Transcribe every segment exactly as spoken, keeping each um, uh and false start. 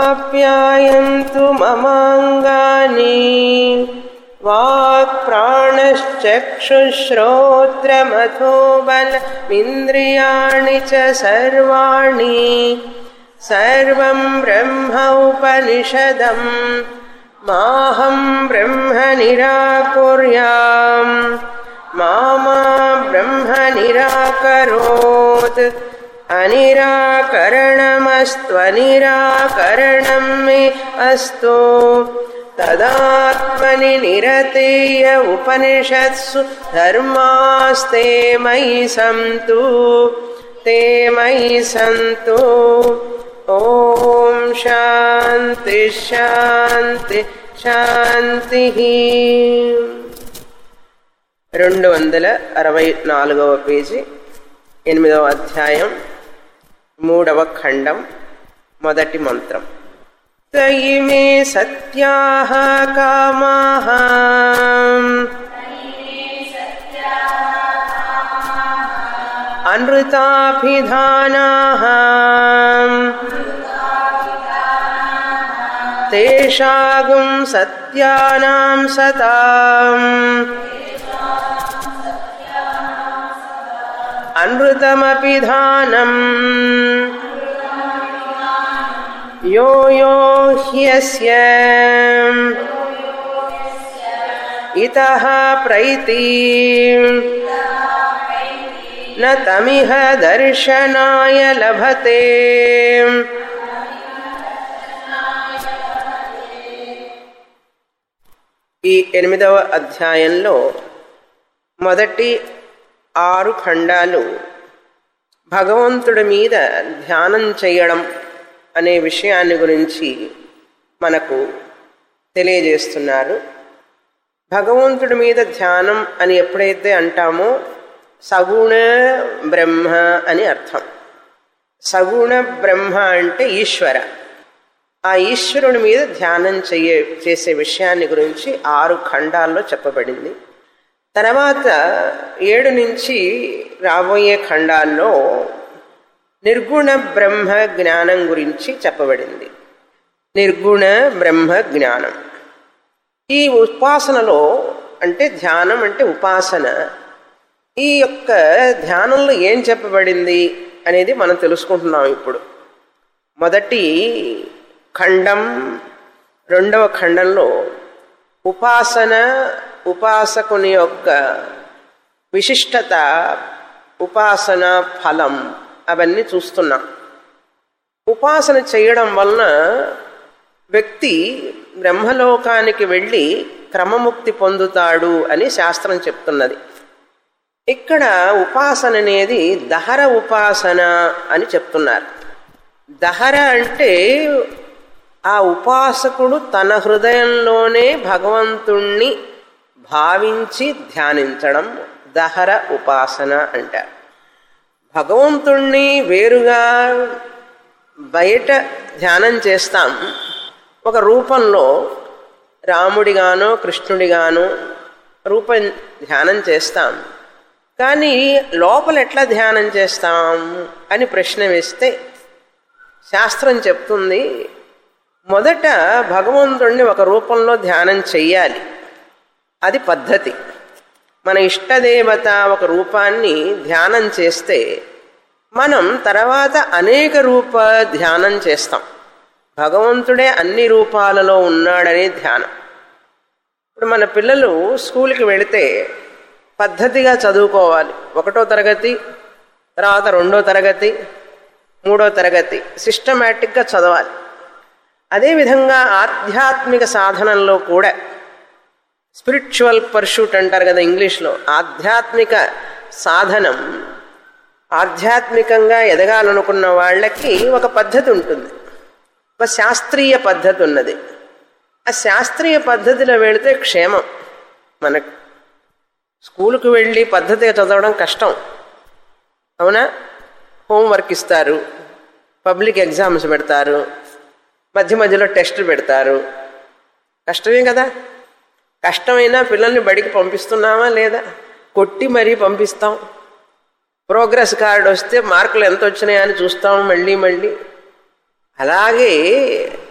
ఆప్యాయంతు మమాంగాని walk ప్రాణశ్చక్షుశ్రోత్రమథో బలమింద్రియాణి చ సర్వాణి సర్వం బ్రహ్మ ఉపనిషదం మాహం బ్రహ్మ నిరాకుర్యాం మా మా బ్రహ్మ నిరాకరోత్ అనిరాకరణమస్త్వనిరాకరణం మే అస్తు తదాత్మని నిరతేయ ఉపనిషత్సు ధర్మాస్తే మయి సంతు తే మయి సంతు. ఓం శాంతి శాంతి శాంతి. రెండు వందల అరవై నాలుగవ పేజీ, ఎనిమిదవ అధ్యాయం, మూడవ ఖండం, మొదటి మంత్రం. తయిమే సత్యాః కామాః అనృతాభిధానాః తేషాగుం సత్యానాం సతాం అనృతమపిధానం యో యో హ్యస్య ఇతః ప్రైతి న తమిహ దర్శనాయ లభతే. ఈ ఎనిమిదవ అధ్యాయంలో మొదటి ఆరు ఖండాలు భగవంతుడి మీద ధ్యానం చేయడం అనే విషయాన్ని గురించి మనకు తెలియజేస్తున్నారు. భగవంతుడి మీద ధ్యానం అని ఎప్పుడైతే అంటామో సగుణ బ్రహ్మ అని అర్థం. సగుణ బ్రహ్మ అంటే ఈశ్వర. ఆ ఈశ్వరుడి మీద ధ్యానం చెయ్యే చేసే విషయాన్ని గురించి ఆరు ఖండాల్లో చెప్పబడింది. తర్వాత ఏడు నుంచి రాబోయే ఖండాల్లో నిర్గుణ బ్రహ్మ జ్ఞానం గురించి చెప్పబడింది. నిర్గుణ బ్రహ్మ జ్ఞానం ఈ ఉపాసనలో, అంటే ధ్యానం అంటే ఉపాసన, ఈ యొక్క ధ్యానంలో ఏం చెప్పబడింది అనేది మనం తెలుసుకుంటున్నాం ఇప్పుడు. మొదటి ఖండం రెండవ ఖండంలో ఉపాసన, ఉపాసకుని యొక్క విశిష్టత, ఉపాసన ఫలం అవన్నీ చూస్తున్నాం. ఉపాసన చేయడం వలన వ్యక్తి బ్రహ్మలోకానికి వెళ్ళి క్రమముక్తి పొందుతాడు అని శాస్త్రం చెప్తున్నది. ఇక్కడ ఉపాసన అనేది దహర ఉపాసన అని చెప్తున్నారు. దహర అంటే ఆ ఉపాసకుడు తన హృదయంలోనే భగవంతుణ్ణి భావించి ధ్యానించడం దహర ఉపాసన అంటారు. భగవంతుణ్ణి వేరుగా బయట ధ్యానం చేస్తాం, ఒక రూపంలో రాముడిగానో కృష్ణుడిగానో రూపం ధ్యానం చేస్తాం. కానీ లోపల ఎట్లా ధ్యానం చేస్తాం అని ప్రశ్న వేస్తే శాస్త్రం చెప్తుంది, మొదట భగవంతుణ్ణి ఒక రూపంలో ధ్యానం చెయ్యాలి. అది పద్ధతి. మన ఇష్టదేవత ఒక రూపాన్ని ధ్యానం చేస్తే మనం తర్వాత అనేక రూప ధ్యానం చేస్తాం. భగవంతుడే అన్ని రూపాలలో ఉన్నాడనే ధ్యానం. ఇప్పుడు మన పిల్లలు స్కూల్కి వెళితే పద్ధతిగా చదువుకోవాలి. ఒకటో తరగతి, తర్వాత రెండో తరగతి, మూడో తరగతి సిస్టమేటిక్గా చదవాలి. అదేవిధంగా ఆధ్యాత్మిక సాధనంలో కూడా స్పిరిచువల్ పర్షూట్ అంటారు కదా ఇంగ్లీష్లో. ఆధ్యాత్మిక సాధనం, ఆధ్యాత్మికంగా ఎదగాలనుకున్న వాళ్ళకి ఒక పద్ధతి ఉంటుంది, ఒక శాస్త్రీయ పద్ధతి ఉన్నది. ఆ శాస్త్రీయ పద్ధతిలో వెళితే క్షేమం. మనకు స్కూలుకు వెళ్ళి పద్ధతిగా చదవడం కష్టం, అవునా? హోంవర్క్ ఇస్తారు, పబ్లిక్ ఎగ్జామ్స్ పెడతారు, మధ్య మధ్యలో టెస్టులు పెడతారు. కష్టమే కదా. కష్టమైనా పిల్లల్ని బడికి పంపిస్తున్నామా లేదా? కొట్టి మరీ పంపిస్తాం. ప్రోగ్రెస్ కార్డు వస్తే మార్కులు ఎంత వచ్చినాయని చూస్తాం మళ్ళీ మళ్ళీ. అలాగే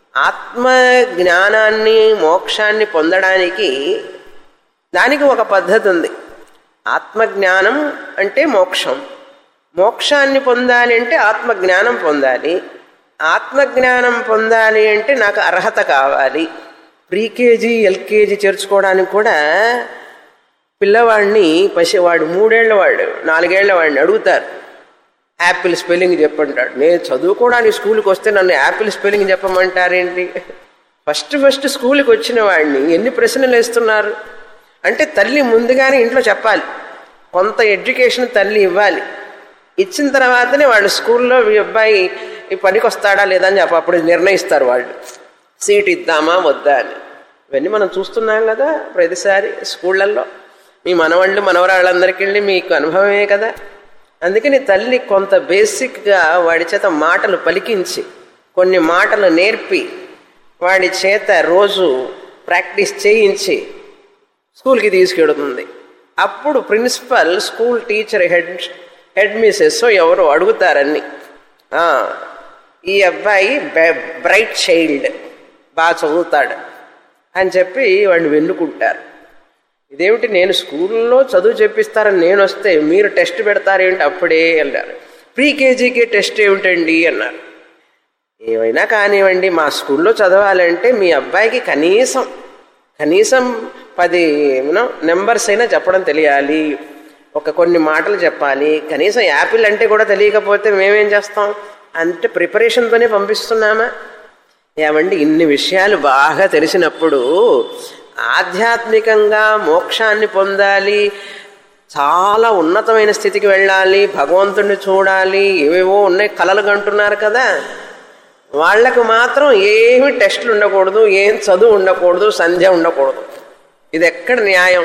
ఆత్మ జ్ఞానాన్ని మోక్షాన్ని పొందడానికి దానికి ఒక పద్ధతి ఉంది. ఆత్మజ్ఞానం అంటే మోక్షం, మోక్షాన్ని పొందాలి అంటే ఆత్మజ్ఞానం పొందాలి, ఆత్మజ్ఞానం పొందాలి అంటే నాకు అర్హత కావాలి. ప్రీకేజీ ఎల్కేజీ చేర్చుకోవడానికి కూడా పిల్లవాడిని పసివాడు మూడేళ్ల వాడు నాలుగేళ్ల వాడిని అడుగుతారు, యాపిల్ స్పెల్లింగ్ చెప్పంటాడు. నేను చదువుకోవడానికి స్కూల్కి వస్తే నన్ను యాపిల్ స్పెల్లింగ్ చెప్పమంటారేంటి? ఫస్ట్ ఫస్ట్ స్కూల్కి వచ్చిన వాడిని ఎన్ని ప్రశ్నలు వేస్తున్నారు అంటే తల్లి ముందుగానే ఇంట్లో చెప్పాలి, కొంత ఎడ్యుకేషన్ తల్లి ఇవ్వాలి. ఇచ్చిన తర్వాతనే వాళ్ళు స్కూల్లో ఈ అబ్బాయి ఈ పనికి వస్తాడా లేదా అని చెప్పి అప్పుడు నిర్ణయిస్తారు వాళ్ళు, సీట్ ఇద్దామా వద్దా అని. ఇవన్నీ మనం చూస్తున్నాం కదా ప్రతిసారి స్కూళ్ళల్లో. మీ మనవాళ్ళు మనవరాళ్ళందరికీ వెళ్ళి మీకు అనుభవమే కదా. అందుకని తల్లి కొంత బేసిక్గా వాడి చేత మాటలు పలికించి కొన్ని మాటలు నేర్పి వాడి చేత రోజు ప్రాక్టీస్ చేయించి స్కూల్కి తీసుకెడుతుంది. అప్పుడు principal, school teacher, head head Mrs ఎవరో అడుగుతారని, ఈ అబ్బాయి బ్రైట్ చైల్డ్ బాగా చదువుతాడు అని చెప్పి వాడిని వెన్నుకుంటారు. ఇదేమిటి, నేను స్కూల్లో చదువు చెప్పిస్తారని నేను వస్తే మీరు టెస్ట్ పెడతారేంటి అప్పుడే అన్నారు. ప్రీకేజీకి టెస్ట్ ఏమిటండి అన్నారు. ఏమైనా కానివ్వండి, మా స్కూల్లో చదవాలంటే మీ అబ్బాయికి కనీసం కనీసం పది యూనో నెంబర్స్ అయినా చెప్పడం తెలియాలి, ఒక కొన్ని మాటలు చెప్పాలి, కనీసం యాపిల్ అంటే కూడా తెలియకపోతే మేమేం చేస్తాం అంటే ప్రిపరేషన్తోనే పంపిస్తున్నామా? ఏమండి, ఇన్ని విషయాలు బాగా తెలిసినప్పుడు ఆధ్యాత్మికంగా మోక్షాన్ని పొందాలి, చాలా ఉన్నతమైన స్థితికి వెళ్ళాలి, భగవంతుడిని చూడాలి, ఏవేవో ఉన్నాయి కలలు కంటున్నారు కదా, వాళ్లకు మాత్రం ఏమి టెస్టులు ఉండకూడదు, ఏం చదువు ఉండకూడదు, సంధ్య ఉండకూడదు. ఇది ఎక్కడ న్యాయం?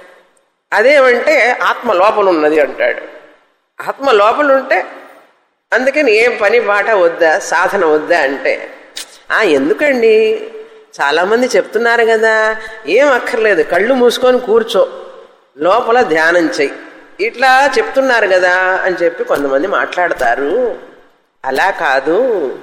అదేమంటే ఆత్మ లోపల ఉన్నది అంటాడు. ఆత్మ లోపల ఉంటే అందుకని ఏం పని బాట వద్దా, సాధన వద్దా అంటే ఎందుకండి చాలామంది చెప్తున్నారు కదా, ఏం అక్కర్లేదు, కళ్ళు మూసుకొని కూర్చో, లోపల ధ్యానం చెయ్యి, ఇట్లా చెప్తున్నారు కదా అని చెప్పి కొంతమంది మాట్లాడతారు. అలా కాదు,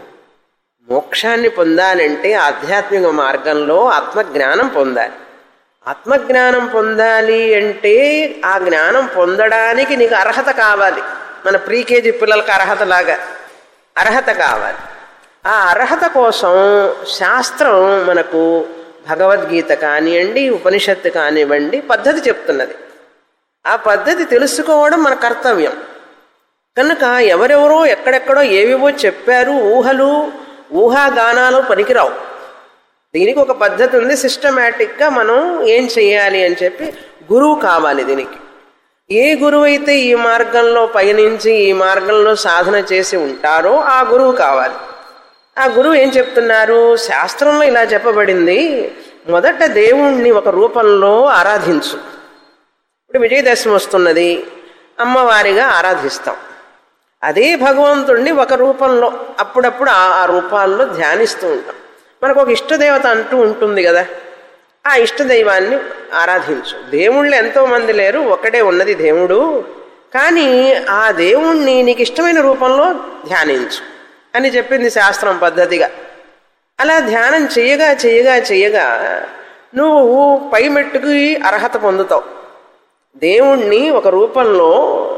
మోక్షాన్ని పొందాలంటే ఆధ్యాత్మిక మార్గంలో ఆత్మజ్ఞానం పొందాలి. ఆత్మజ్ఞానం పొందాలి అంటే ఆ జ్ఞానం పొందడానికి నీకు అర్హత కావాలి. మన ప్రీకేజీ పిల్లలకు అర్హత లాగా అర్హత కావాలి. ఆ అర్హత కోసం శాస్త్రం మనకు భగవద్గీత కానివ్వండి, ఉపనిషత్తు కానివ్వండి పద్ధతి చెప్తున్నది. ఆ పద్ధతి తెలుసుకోవడం మన కర్తవ్యం. కనుక ఎవరెవరో ఎక్కడెక్కడో ఏవేవో చెప్పారు, ఊహలు ఊహాగానాలు పనికిరావు. దీనికి ఒక పద్ధతి ఉంది, సిస్టమేటిక్గా మనం ఏం చెయ్యాలి అని చెప్పి గురువు కావాలి. దీనికి ఏ గురువు అయితే ఈ మార్గంలో పయనించి ఈ మార్గంలో సాధన చేసి ఉంటారో ఆ గురువు కావాలి. ఆ గురువు ఏం చెప్తున్నారు, శాస్త్రంలో ఇలా చెప్పబడింది, మొదట దేవుణ్ణి ఒక రూపంలో ఆరాధించు. ఇప్పుడు విజయదశమి వస్తున్నది, అమ్మవారిగా ఆరాధిస్తాం. అదే భగవంతుణ్ణి ఒక రూపంలో అప్పుడప్పుడు ఆ రూపాల్లో ధ్యానిస్తూ ఉంటాం. మనకు ఒక ఇష్టదేవత అంటూ ఉంటుంది కదా, ఆ ఇష్టదైవాన్ని ఆరాధించు. దేవుళ్ళు ఎంతోమంది లేరు, ఒకడే ఉన్నది దేవుడు, కానీ ఆ దేవుణ్ణి నీకు ఇష్టమైన రూపంలో ధ్యానించు అని చెప్పింది శాస్త్రం పద్ధతిగా. అలా ధ్యానం చేయగా చేయగా చేయగా నువ్వు పై మెట్టుకి అర్హత పొందుతావు. దేవుణ్ణి ఒక రూపంలో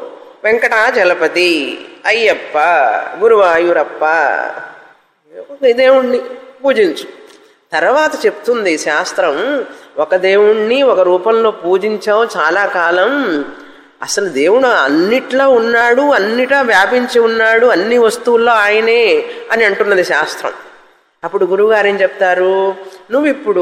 వెంకటాచలపతి, అయ్యప్ప, గురువాయూరప్ప దేవుణ్ణి పూజించు. తర్వాత చెప్తుంది శాస్త్రం, ఒక దేవుణ్ణి ఒక రూపంలో పూజించావు చాలా కాలం, అసలు దేవుడు అన్నిట్లో ఉన్నాడు, అన్నిటా వ్యాపించి ఉన్నాడు, అన్ని వస్తువుల్లో ఆయనే అని అంటున్నది శాస్త్రం. అప్పుడు గురువుగారు ఏం చెప్తారు, నువ్వు ఇప్పుడు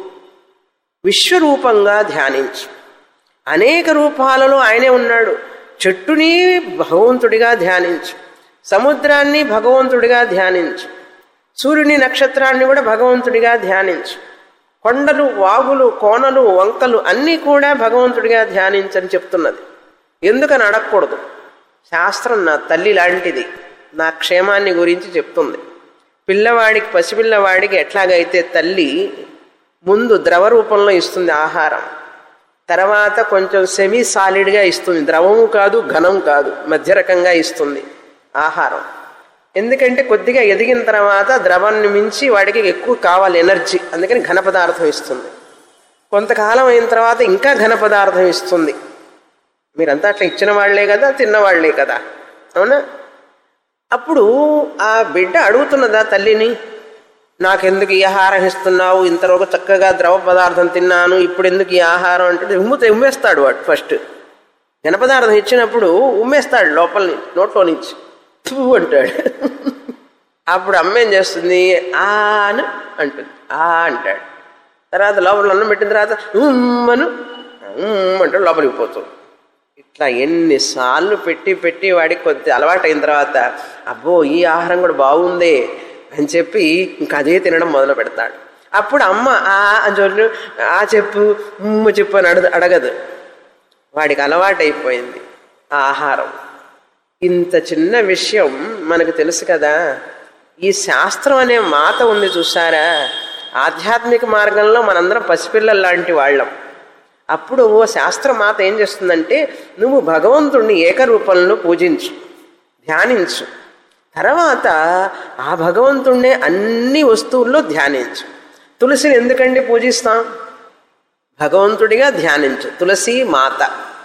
విశ్వరూపంగా ధ్యానించు. అనేక రూపాలలో ఆయనే ఉన్నాడు. చెట్టుని భగవంతుడిగా ధ్యానించు, సముద్రాన్ని భగవంతుడిగా ధ్యానించు, సూర్యుని నక్షత్రాన్ని కూడా భగవంతుడిగా ధ్యానించు, కొండలు వాగులు కోనలు వంకలు అన్నీ కూడా భగవంతుడిగా ధ్యానించని చెప్తున్నది. ఎందుకని అడగకూడదు, శాస్త్రం నా తల్లి లాంటిది, నా క్షేమాన్ని గురించి చెప్తుంది. పిల్లవాడికి పసిపిల్లవాడికి ఎట్లాగైతే తల్లి ముందు ద్రవ రూపంలో ఇస్తుంది ఆహారం, తర్వాత కొంచెం సెమీ సాలిడ్గా ఇస్తుంది, ద్రవము కాదు ఘనం కాదు మధ్య రకంగా ఇస్తుంది ఆహారం. ఎందుకంటే కొద్దిగా ఎదిగిన తర్వాత ద్రవాన్ని మించి వాడికి ఎక్కువ కావాలి ఎనర్జీ, అందుకని ఘన పదార్థం ఇస్తుంది. కొంతకాలం అయిన తర్వాత ఇంకా ఘన పదార్థం ఇస్తుంది. మీరంతా అట్లా ఇచ్చిన వాళ్లే కదా, తిన్నవాళ్లే కదా, అవునా? అప్పుడు ఆ బిడ్డ అడుగుతున్నదా తల్లిని, నాకెందుకు ఈ ఆహారం ఇస్తున్నావు, ఇంతలోపు చక్కగా ద్రవ పదార్థం తిన్నాను, ఇప్పుడు ఎందుకు ఈ ఆహారం అంటే ఉమ్మితే ఉమ్మేస్తాడు వాడు. ఫస్ట్ ఘన పదార్థం ఇచ్చినప్పుడు ఉమ్మేస్తాడు లోపల నోట్లో నుంచి, తూ అంటాడు. అప్పుడు అమ్మ ఏం చేస్తుంది, ఆ అని అంటుంది, ఆ అంటాడు. తర్వాత లోపల అన్నం పెట్టిన తర్వాత ఉమ్మను అంటాడు, లోపలికి పోతుంది. ఇట్లా ఎన్నిసార్లు పెట్టి పెట్టి వాడికి కొద్ది అలవాటు అయిన తర్వాత అబ్బో ఈ ఆహారం కూడా బాగుందే అని చెప్పి ఇంకా అదే తినడం మొదలు పెడతాడు. అప్పుడు అమ్మ ఆ అని చోటు ఆ చెప్పు ఉమ్మ చెప్పు అని అడగ అడగదు వాడికి అలవాటు అయిపోయింది ఆ ఆహారం. ఇంత చిన్న విషయం మనకు తెలుసు కదా. ఈ శాస్త్రం అనే మాత ఉంది చూసారా, ఆధ్యాత్మిక మార్గంలో మనందరం పసిపిల్లల లాంటి వాళ్ళం. అప్పుడు ఓ శాస్త్ర మాత ఏం చేస్తుందంటే, నువ్వు భగవంతుణ్ణి ఏకరూపంలో పూజించు, ధ్యానించు, తర్వాత ఆ భగవంతుణ్ణే అన్ని వస్తువుల్లో ధ్యానించు. తులసిని ఎందుకండి పూజిస్తాం? భగవంతుడిగా ధ్యానించు, తులసి మాత.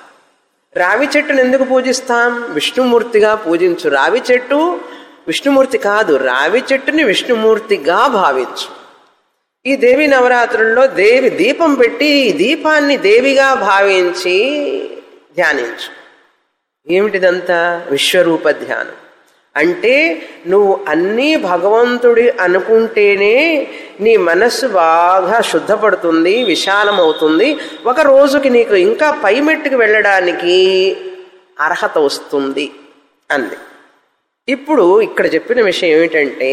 రావి చెట్టును ఎందుకు పూజిస్తాం? విష్ణుమూర్తిగా పూజించు. రావి చెట్టు విష్ణుమూర్తి కాదు, రావి చెట్టుని విష్ణుమూర్తిగా భావించు. ఈ దేవి నవరాత్రుల్లో దేవి దీపం పెట్టి ఈ దీపాన్ని దేవిగా భావించి ధ్యానించు. ఏమిటిదంతా? విశ్వరూప ధ్యానం. అంటే నువ్వు అన్నీ భగవంతుడి అనుకుంటేనే నీ మనస్సు బాగా శుద్ధపడుతుంది, విశాలమవుతుంది. ఒక రోజుకి నీకు ఇంకా పైమెట్టుకు వెళ్ళడానికి అర్హత వస్తుంది అంది. ఇప్పుడు ఇక్కడ చెప్పిన విషయం ఏమిటంటే,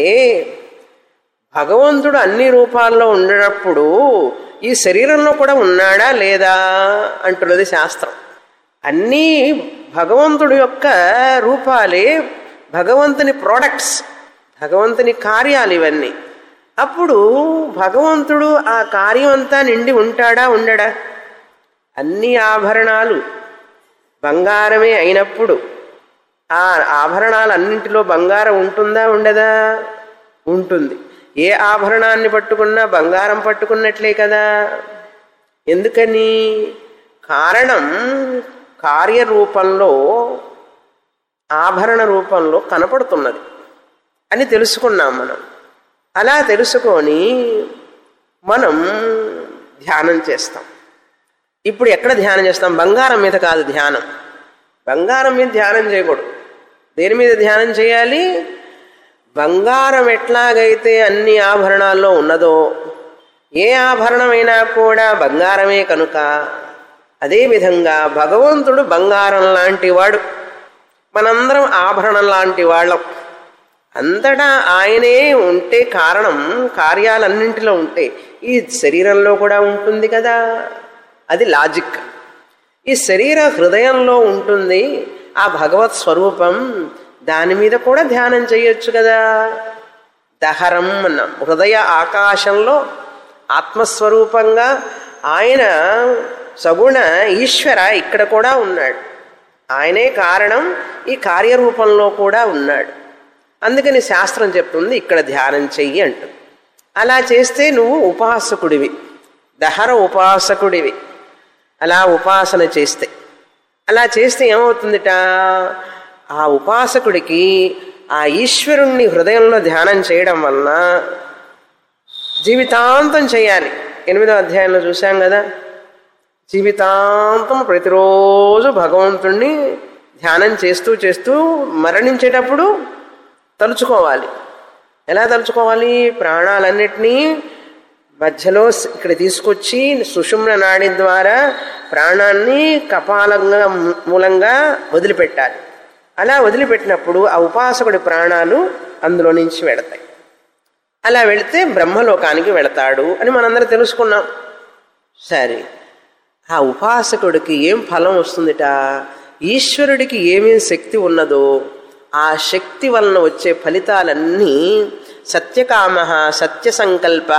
భగవంతుడు అన్ని రూపాల్లో ఉన్నప్పుడు ఈ శరీరంలో కూడా ఉన్నాడా లేదా అంటున్నది శాస్త్రం. అన్నీ భగవంతుడి యొక్క రూపాలే, భగవంతుని ప్రోడక్ట్స్, భగవంతుని కార్యాలు ఇవన్నీ. అప్పుడు భగవంతుడు ఆ కార్యం అంతా నిండి ఉంటాడా ఉండడా? అన్ని ఆభరణాలు బంగారమే అయినప్పుడు ఆ ఆభరణాలు అన్నింటిలో బంగారం ఉంటుందా ఉండదా? ఉంటుంది. ఏ ఆభరణాన్ని పట్టుకున్నా బంగారం పట్టుకున్నట్లే కదా. ఎందుకని? కారణం కార్యరూపంలో, ఆభరణ రూపంలో కనపడుతున్నది అని తెలుసుకున్నాం మనం. అలా తెలుసుకొని మనం ధ్యానం చేస్తాం. ఇప్పుడు ఎక్కడ ధ్యానం చేస్తాం? బంగారం మీద కాదు ధ్యానం. బంగారం మీద ధ్యానం చేయకూడదు. దేని మీద ధ్యానం చేయాలి? బంగారం ఎట్లాగైతే అన్ని ఆభరణాల్లో ఉన్నదో, ఏ ఆభరణమైనా కూడా బంగారమే కనుక, అదేవిధంగా భగవంతుడు బంగారం లాంటి వాడు, మనందరం ఆభరణం లాంటి వాళ్ళం. అంతటా ఆయనే ఉంటే కారణం కార్యాలన్నింటిలో ఉంటే ఈ శరీరంలో కూడా ఉంటుంది కదా. అది లాజిక్. ఈ శరీర హృదయంలో ఉంటుంది ఆ భగవత్ స్వరూపం, దాని మీద కూడా ధ్యానం చేయొచ్చు కదా. దహరం అన్నాం. హృదయ ఆకాశంలో ఆత్మస్వరూపంగా ఆయన సగుణ ఈశ్వర ఇక్కడ కూడా ఉన్నాడు. ఆయనే కారణం, ఈ కార్యరూపంలో కూడా ఉన్నాడు. అందుకని శాస్త్రం చెప్తుంది ఇక్కడ ధ్యానం చెయ్యి అంటుంది. అలా చేస్తే నువ్వు ఉపాసకుడివి, దహర ఉపాసకుడివి. అలా ఉపాసన చేస్తే, అలా చేస్తే ఏమవుతుందిట? ఆ ఉపాసకుడికి ఆ ఈశ్వరుణ్ణి హృదయంలో ధ్యానం చేయడం వలన జీవితాంతం చేయాలి. ఎనిమిదో అధ్యాయంలో చూసాం కదా, జీవితాంతం ప్రతిరోజు భగవంతుణ్ణి ధ్యానం చేస్తూ చేస్తూ మరణించేటప్పుడు తలుచుకోవాలి. ఎలా తలుచుకోవాలి? ప్రాణాలన్నిటినీ మధ్యలో ఇక్కడ తీసుకొచ్చి సుషుమ్న నాడి ద్వారా ప్రాణాన్ని కపాలంగా మూలంగా వదిలిపెట్టాలి. అలా వదిలిపెట్టినప్పుడు ఆ ఉపాసకుడి ప్రాణాలు అందులో నుంచి వెళతాయి. అలా వెళితే బ్రహ్మలోకానికి వెళతాడు అని మనందరం తెలుసుకున్నాం. సరే, ఆ ఉపాసకుడికి ఏం ఫలం వస్తుందిట? ఈశ్వరుడికి ఏమేం శక్తి ఉన్నదో ఆ శక్తి వలన వచ్చే ఫలితాలన్నీ సత్యకామ, సత్యసంకల్ప,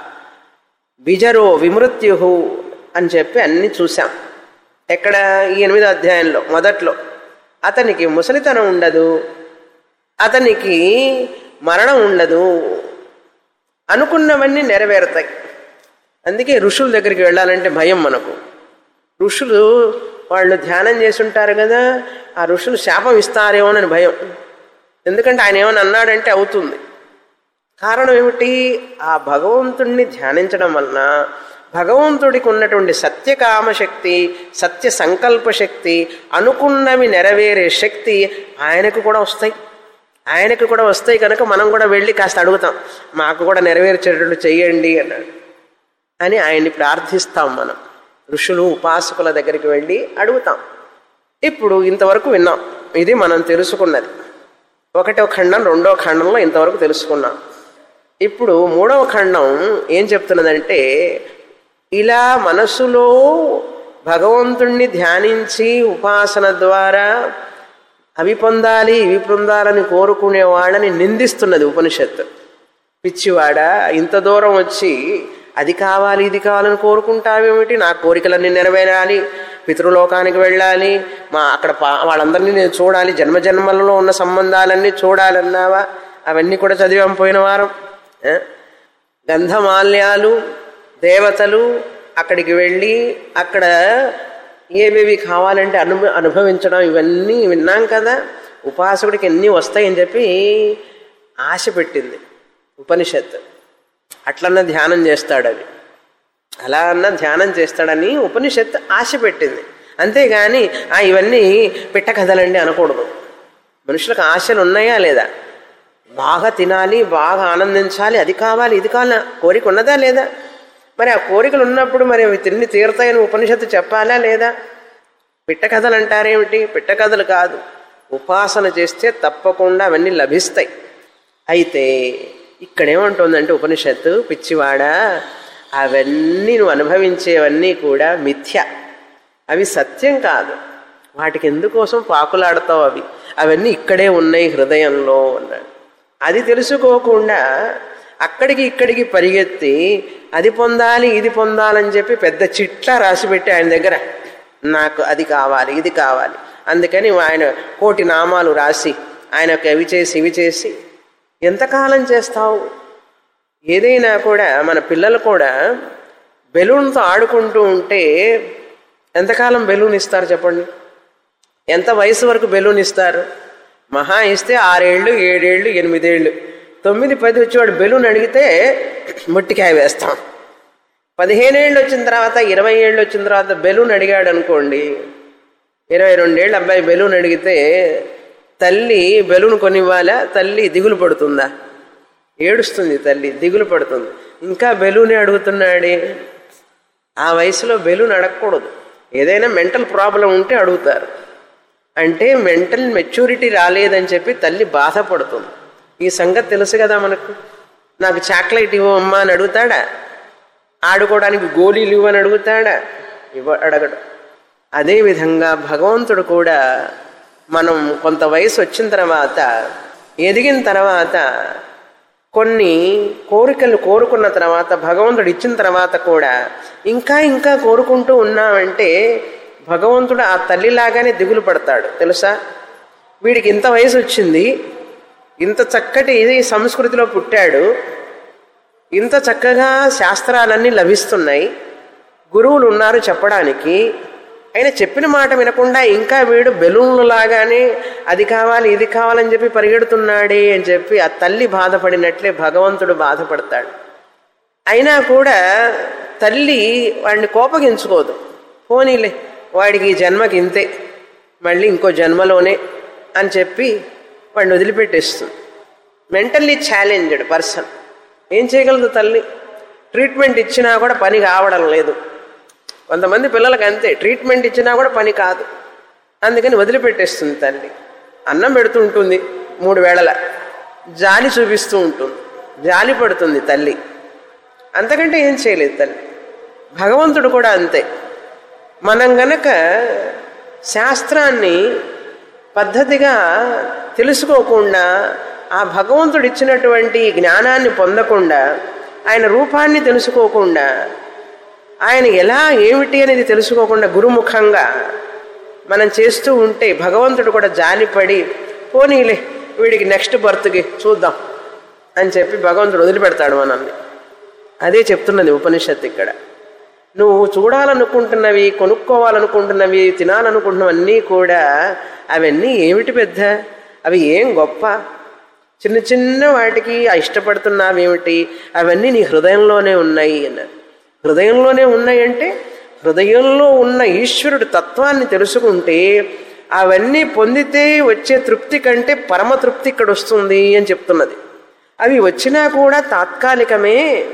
బిజరో విమృత్యు అని చెప్పి అన్నీ చూసాం. ఎక్కడ? ఈ ఎనిమిదో అధ్యాయంలో మొదట్లో. అతనికి ముసలితనం ఉండదు, అతనికి మరణం ఉండదు, అనుకున్నవన్నీ నెరవేరుతాయి. అందుకే ఋషుల దగ్గరికి వెళ్ళాలంటే భయం మనకు. ఋషులు వాళ్ళు ధ్యానం చేసి ఉంటారు కదా, ఆ ఋషులు శాపం ఇస్తారేమోనని భయం. ఎందుకంటే ఆయన ఏమని అన్నాడంటే అవుతుంది. కారణం ఏమిటి? ఆ భగవంతుణ్ణి ధ్యానించడం వలన భగవంతుడికి ఉన్నటువంటి సత్యకామ శక్తి, సత్య సంకల్ప శక్తి, అనుకున్నవి నెరవేరే శక్తి ఆయనకు కూడా వస్తాయి. ఆయనకు కూడా వస్తాయి కనుక మనం కూడా వెళ్ళి కాస్త అడుగుతాం, మాకు కూడా నెరవేర్చేటట్లు చెయ్యండి అన్నాడు అని ఆయన్ని ప్రార్థిస్తాం. మనం ఋషులు ఉపాసకుల దగ్గరికి వెళ్ళి అడుగుతాం. ఇప్పుడు ఇంతవరకు విన్నాం, ఇది మనం తెలుసుకున్నది. ఒకటో ఖండం రెండో ఖండంలో ఇంతవరకు తెలుసుకున్నాం. ఇప్పుడు మూడవ ఖండం ఏం చెప్తున్నదంటే, ఇలా మనస్సులో భగవంతుణ్ణి ధ్యానించి ఉపాసన ద్వారా అవి పొందాలి ఇవి పొందాలని కోరుకునే వాళ్ళని నిందిస్తున్నది ఉపనిషత్తు. పిచ్చివాడా, ఇంత దూరం వచ్చి అది కావాలి ఇది కావాలని కోరుకుంటావేమిటి? నా కోరికలన్నీ నెరవేరాలి, పితృలోకానికి వెళ్ళాలి, మా అక్కడ వాళ్ళందరినీ నేను చూడాలి, జన్మజన్మలలో ఉన్న సంబంధాలన్నీ చూడాలన్నావా? అవన్నీ కూడా చదివాం పోయిన వారం. గంధమాల్యాలు, దేవతలు, అక్కడికి వెళ్ళి అక్కడ ఏవేవి కావాలంటే అను అనుభవించడం ఇవన్నీ విన్నాం కదా. ఉపాసకుడికి ఎన్ని వస్తాయని చెప్పి ఆశ పెట్టింది ఉపనిషత్తు. అట్లన్నా ధ్యానం చేస్తాడని, అలా అన్నా ధ్యానం చేస్తాడని ఉపనిషత్తు ఆశ పెట్టింది. అంతేగాని ఆ ఇవన్నీ పిట్ట కథలండి అనకూడదు. మనుషులకు ఆశలు ఉన్నాయా లేదా? బాగా తినాలి, బాగా ఆనందించాలి, అది కావాలి ఇది కావాలి, కోరిక ఉన్నదా లేదా? మరి ఆ కోరికలు ఉన్నప్పుడు మరి అవి తిన్ని తీరుతాయని ఉపనిషత్తు చెప్పాలా లేదా? పిట్ట కథలు అంటారేమిటి? పిట్ట కథలు కాదు, ఉపాసన చేస్తే తప్పకుండా అవన్నీ లభిస్తాయి. అయితే ఇక్కడేమంటుందంటే ఉపనిషత్తు, పిచ్చివాడా, అవన్నీ నువ్వు అనుభవించేవన్నీ కూడా మిథ్య, అవి సత్యం కాదు, వాటికి ఎందుకోసం పాకులాడతావు? అవి అవన్నీ ఇక్కడే ఉన్నాయి హృదయంలో అన్నాడు. అది తెలుసుకోకుండా అక్కడికి ఇక్కడికి పరిగెత్తి అది పొందాలి ఇది పొందాలని చెప్పి పెద్ద చిట్లా రాసిపెట్టి ఆయన దగ్గర నాకు అది కావాలి ఇది కావాలి, అందుకని ఆయన కోటి నామాలు రాసి ఆయనకు అవి చేసి ఇవి చేసి ఎంతకాలం చేస్తావు? ఏదైనా కూడా మన పిల్లలు కూడా బెలూన్తో ఆడుకుంటూ ఉంటే ఎంతకాలం బెలూన్ ఇస్తారు చెప్పండి? ఎంత వయసు వరకు బెలూన్ ఇస్తారు? మహా ఇస్తే ఆరేళ్ళు ఏడేళ్ళు ఎనిమిదేళ్ళు, తొమ్మిది పది వచ్చేవాడు బెలూన్ అడిగితే ముట్టికాయ వేస్తాం. పదిహేనేళ్ళు వచ్చిన తర్వాత ఇరవై ఏళ్ళు వచ్చిన తర్వాత బెలూన్ అడిగాడు అనుకోండి, ఇరవై రెండేళ్ళు అబ్బాయి బెలూన్ అడిగితే తల్లి బెలూన్ కొనివ్వాలా? తల్లి దిగులు పడుతుందా? ఏడుస్తుంది తల్లి, దిగులు పడుతుంది. ఇంకా బెలూనే అడుగుతున్నాడే. ఆ వయసులో బెలూన్ అడగకూడదు. ఏదైనా మెంటల్ ప్రాబ్లం ఉంటే అడుగుతారు. అంటే మెంటల్ మెచ్యూరిటీ రాలేదని చెప్పి తల్లి బాధపడుతుంది. ఈ సంగతి తెలుసు కదా మనకు. నాకు చాక్లెట్ ఇవ్వమ్మా అని అడుగుతాడా? ఆడుకోవడానికి గోళీలు ఇవ్వని అడుగుతాడా? ఇవ్వ అడగడు. అదేవిధంగా భగవంతుడు కూడా మనం కొంత వయసు వచ్చిన తర్వాత ఎదిగిన తర్వాత కొన్ని కోరికలు కోరుకున్న తర్వాత భగవంతుడు ఇచ్చిన తర్వాత కూడా ఇంకా ఇంకా కోరుకుంటూ ఉన్నామంటే భగవంతుడు ఆ తల్లిలాగానే దిగులు పడతాడు తెలుసా. వీడికి ఇంత వయసు వచ్చింది, ఇంత చక్కటి సంస్కృతిలో పుట్టాడు, ఇంత చక్కగా శాస్త్రాలన్నీ లభిస్తున్నాయి, గురువులు ఉన్నారు చెప్పడానికి, అయినా చెప్పిన మాట వినకుండా ఇంకా వీడు బెలూన్లు లాగానే అది కావాలి ఇది కావాలని చెప్పి పరిగెడుతున్నాడే అని చెప్పి ఆ తల్లి బాధపడినట్లే భగవంతుడు బాధపడతాడు. అయినా కూడా తల్లి వాడిని కోపగించుకోదు. పోనీలే వాడికి ఈ జన్మకి ఇంతే, మళ్ళీ ఇంకో జన్మలోనే అని చెప్పి వాడిని వదిలిపెట్టేస్తుంది. మెంటల్లీ ఛాలెంజ్డ్ పర్సన్ ఏం చేయగలదు తల్లి? ట్రీట్మెంట్ ఇచ్చినా కూడా పని కావడం లేదు. కొంతమంది పిల్లలకి అంతే, ట్రీట్మెంట్ ఇచ్చినా కూడా పని కాదు, అందుకని వదిలిపెట్టేస్తుంది తల్లి. అన్నం పెడుతూ ఉంటుంది మూడు వేళల, జాలి చూపిస్తూ ఉంటుంది, జాలి పడుతుంది తల్లి, అంతకంటే ఏం చేయలేదు తల్లి. భగవంతుడు కూడా అంతే. మనం గనక శాస్త్రాన్ని పద్ధతిగా తెలుసుకోకుండా ఆ భగవంతుడు ఇచ్చినటువంటి జ్ఞానాన్ని పొందకుండా ఆయన రూపాన్ని తెలుసుకోకుండా ఆయన ఎలా ఏమిటి అనేది తెలుసుకోకుండా గురుముఖంగా మనం చేస్తూ ఉంటే భగవంతుడు కూడా జాలిపడి పోనీలే వీడికి నెక్స్ట్ బర్త్కి చూద్దాం అని చెప్పి భగవంతుడు వదిలిపెడతాడు మనల్ని. అదే చెప్తున్నది ఉపనిషత్తు ఇక్కడ. నువ్వు చూడాలనుకుంటున్నవి, కొనుక్కోవాలనుకుంటున్నవి, తినాలనుకుంటున్నవన్నీ కూడా అవన్నీ ఏమిటి పెద్ద, అవి ఏం గొప్ప, చిన్న చిన్న వాటికి ఇష్టపడుతున్నావేమిటి, అవన్నీ నీ హృదయంలోనే ఉన్నాయి అన్నారు. హృదయంలోనే ఉన్నాయంటే హృదయంలో ఉన్న ఈశ్వరుడు తత్వాన్ని తెలుసుకుంటే అవన్నీ పొందితే వచ్చే తృప్తి కంటే పరమ తృప్తి ఇక్కడ వస్తుంది అని చెప్తున్నది. అవి వచ్చినా కూడా తాత్కాలికమే,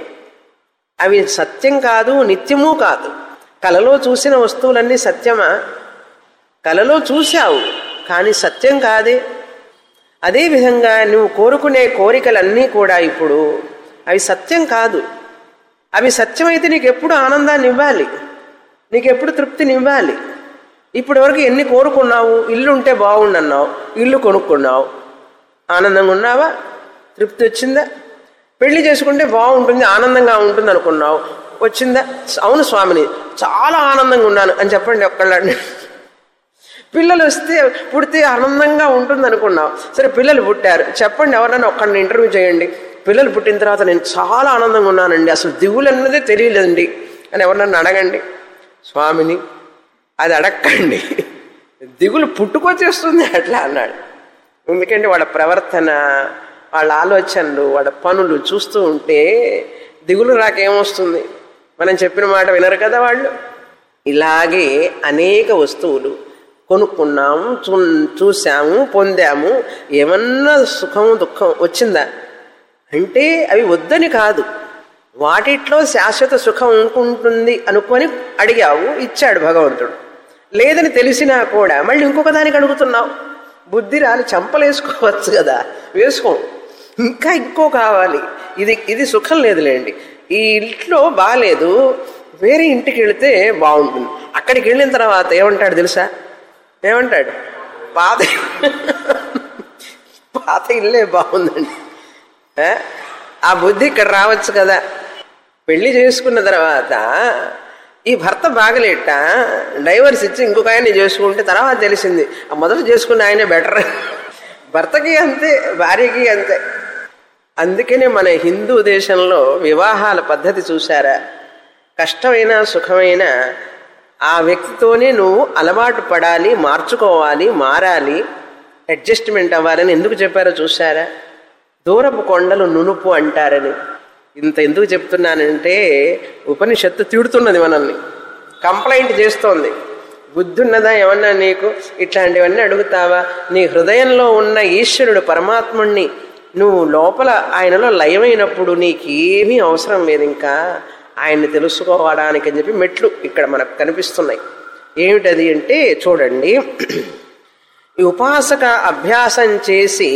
అవి సత్యం కాదు, నిత్యమూ కాదు. కలలో చూసిన వస్తువులన్నీ సత్యమా? కలలో చూశావు కానీ సత్యం కాదే. అదేవిధంగా నువ్వు కోరుకునే కోరికలన్నీ కూడా ఇప్పుడు అవి సత్యం కాదు. అవి సత్యమైతే నీకు ఎప్పుడు ఆనందాన్ని ఇవ్వాలి, నీకు ఎప్పుడు తృప్తిని ఇవ్వాలి. ఇప్పటి వరకు ఎన్ని కోరుకున్నావు? ఇల్లు ఉంటే బాగుండన్నావు, ఇల్లు కొనుక్కున్నావు, ఆనందంగా ఉన్నావా? తృప్తి వచ్చిందా? పెళ్లి చేసుకుంటే బాగుంటుంది, ఆనందంగా ఉంటుంది అనుకున్నావు, వచ్చిందా? అవును స్వామిని చాలా ఆనందంగా ఉన్నాను అని చెప్పండి ఒక్కళ్ళండి. పిల్లలు వస్తే పుడితే ఆనందంగా ఉంటుంది అనుకున్నావు, సరే పిల్లలు పుట్టారు, చెప్పండి ఎవరన్నా ఒక్కడిని ఇంటర్వ్యూ చేయండి, పిల్లలు పుట్టిన తర్వాత నేను చాలా ఆనందంగా ఉన్నానండి, అసలు దిగులు అన్నదే తెలియలేదండి అని ఎవరన్నా అడగండి. స్వామిని అది అడగండి, దిగులు పుట్టుకొచ్చేస్తుంది అట్లా అన్నాడు. ఎందుకంటే వాళ్ళ ప్రవర్తన, వాళ్ళ ఆలోచనలు, వాళ్ళ పనులు చూస్తూ ఉంటే దిగులు రాకేమొస్తుంది? మనం చెప్పిన మాట వినరు కదా వాళ్ళు. ఇలాగే అనేక వస్తువులు కొనుక్కున్నాము, చూ చూసాము, పొందాము, ఏమన్నా సుఖం దుఃఖం వచ్చిందా అంటే అవి వద్దని కాదు, వాటిట్లో శాశ్వత సుఖం ఉంటుంది అనుకొని అడిగావు, ఇచ్చాడు భగవంతుడు. లేదని తెలిసినా కూడా మళ్ళీ ఇంకొక దానికి అడుగుతున్నావు. బుద్ధి రాలి చంపలేసుకోవచ్చు కదా, వేసుకో, ఇంకా ఇంకో కావాలి. ఇది ఇది సుఖం లేదులేండి, ఈ ఇంట్లో బాగాలేదు, వేరే ఇంటికి వెళితే బాగుంటుంది. అక్కడికి వెళ్ళిన తర్వాత ఏమంటాడు తెలుసా? ఏమంటాడు? పాత పాత ఇల్లే బాగుందండి. ఆ బుద్ధి ఇక్కడ రావచ్చు కదా. పెళ్లి చేసుకున్న తర్వాత ఈ భర్త బాగలేట, డైవర్స్ ఇచ్చి ఇంకొక ఆయన్ని చేసుకుంటే తర్వాత తెలిసింది ఆ మొదట చేసుకున్న ఆయనే బెటర్. భర్తకి అంతే, భార్యకి అంతే. అందుకనే మన హిందూ దేశంలో వివాహాల పద్ధతి చూసారా, కష్టమైనా సుఖమైనా ఆ వ్యక్తితోనే నువ్వు అలవాటు పడాలి, మార్చుకోవాలి, మారాలి, అడ్జస్ట్మెంట్ అవ్వాలని ఎందుకు చెప్పారో చూసారా? దూరపు కొండలు నునుపు అంటారని. ఇంత ఎందుకు చెప్తున్నానంటే ఉపనిషత్తు తిడుతున్నది మనల్ని, కంప్లైంట్ చేస్తోంది. బుద్ధి ఉన్నదా ఏమన్నా నీకు? ఇట్లాంటివన్నీ అడుగుతావా? నీ హృదయంలో ఉన్న ఈశ్వరుడు పరమాత్ముణ్ణి నువ్వు లోపల ఆయనలో లయమైనప్పుడు నీకేమీ అవసరం లేదు ఇంకా ఆయన్ని తెలుసుకోవడానికి అని చెప్పి మెట్లు ఇక్కడ మనకు కనిపిస్తున్నాయి. ఏమిటది అంటే చూడండి, ఈ ఉపాసక అభ్యాసం చేసి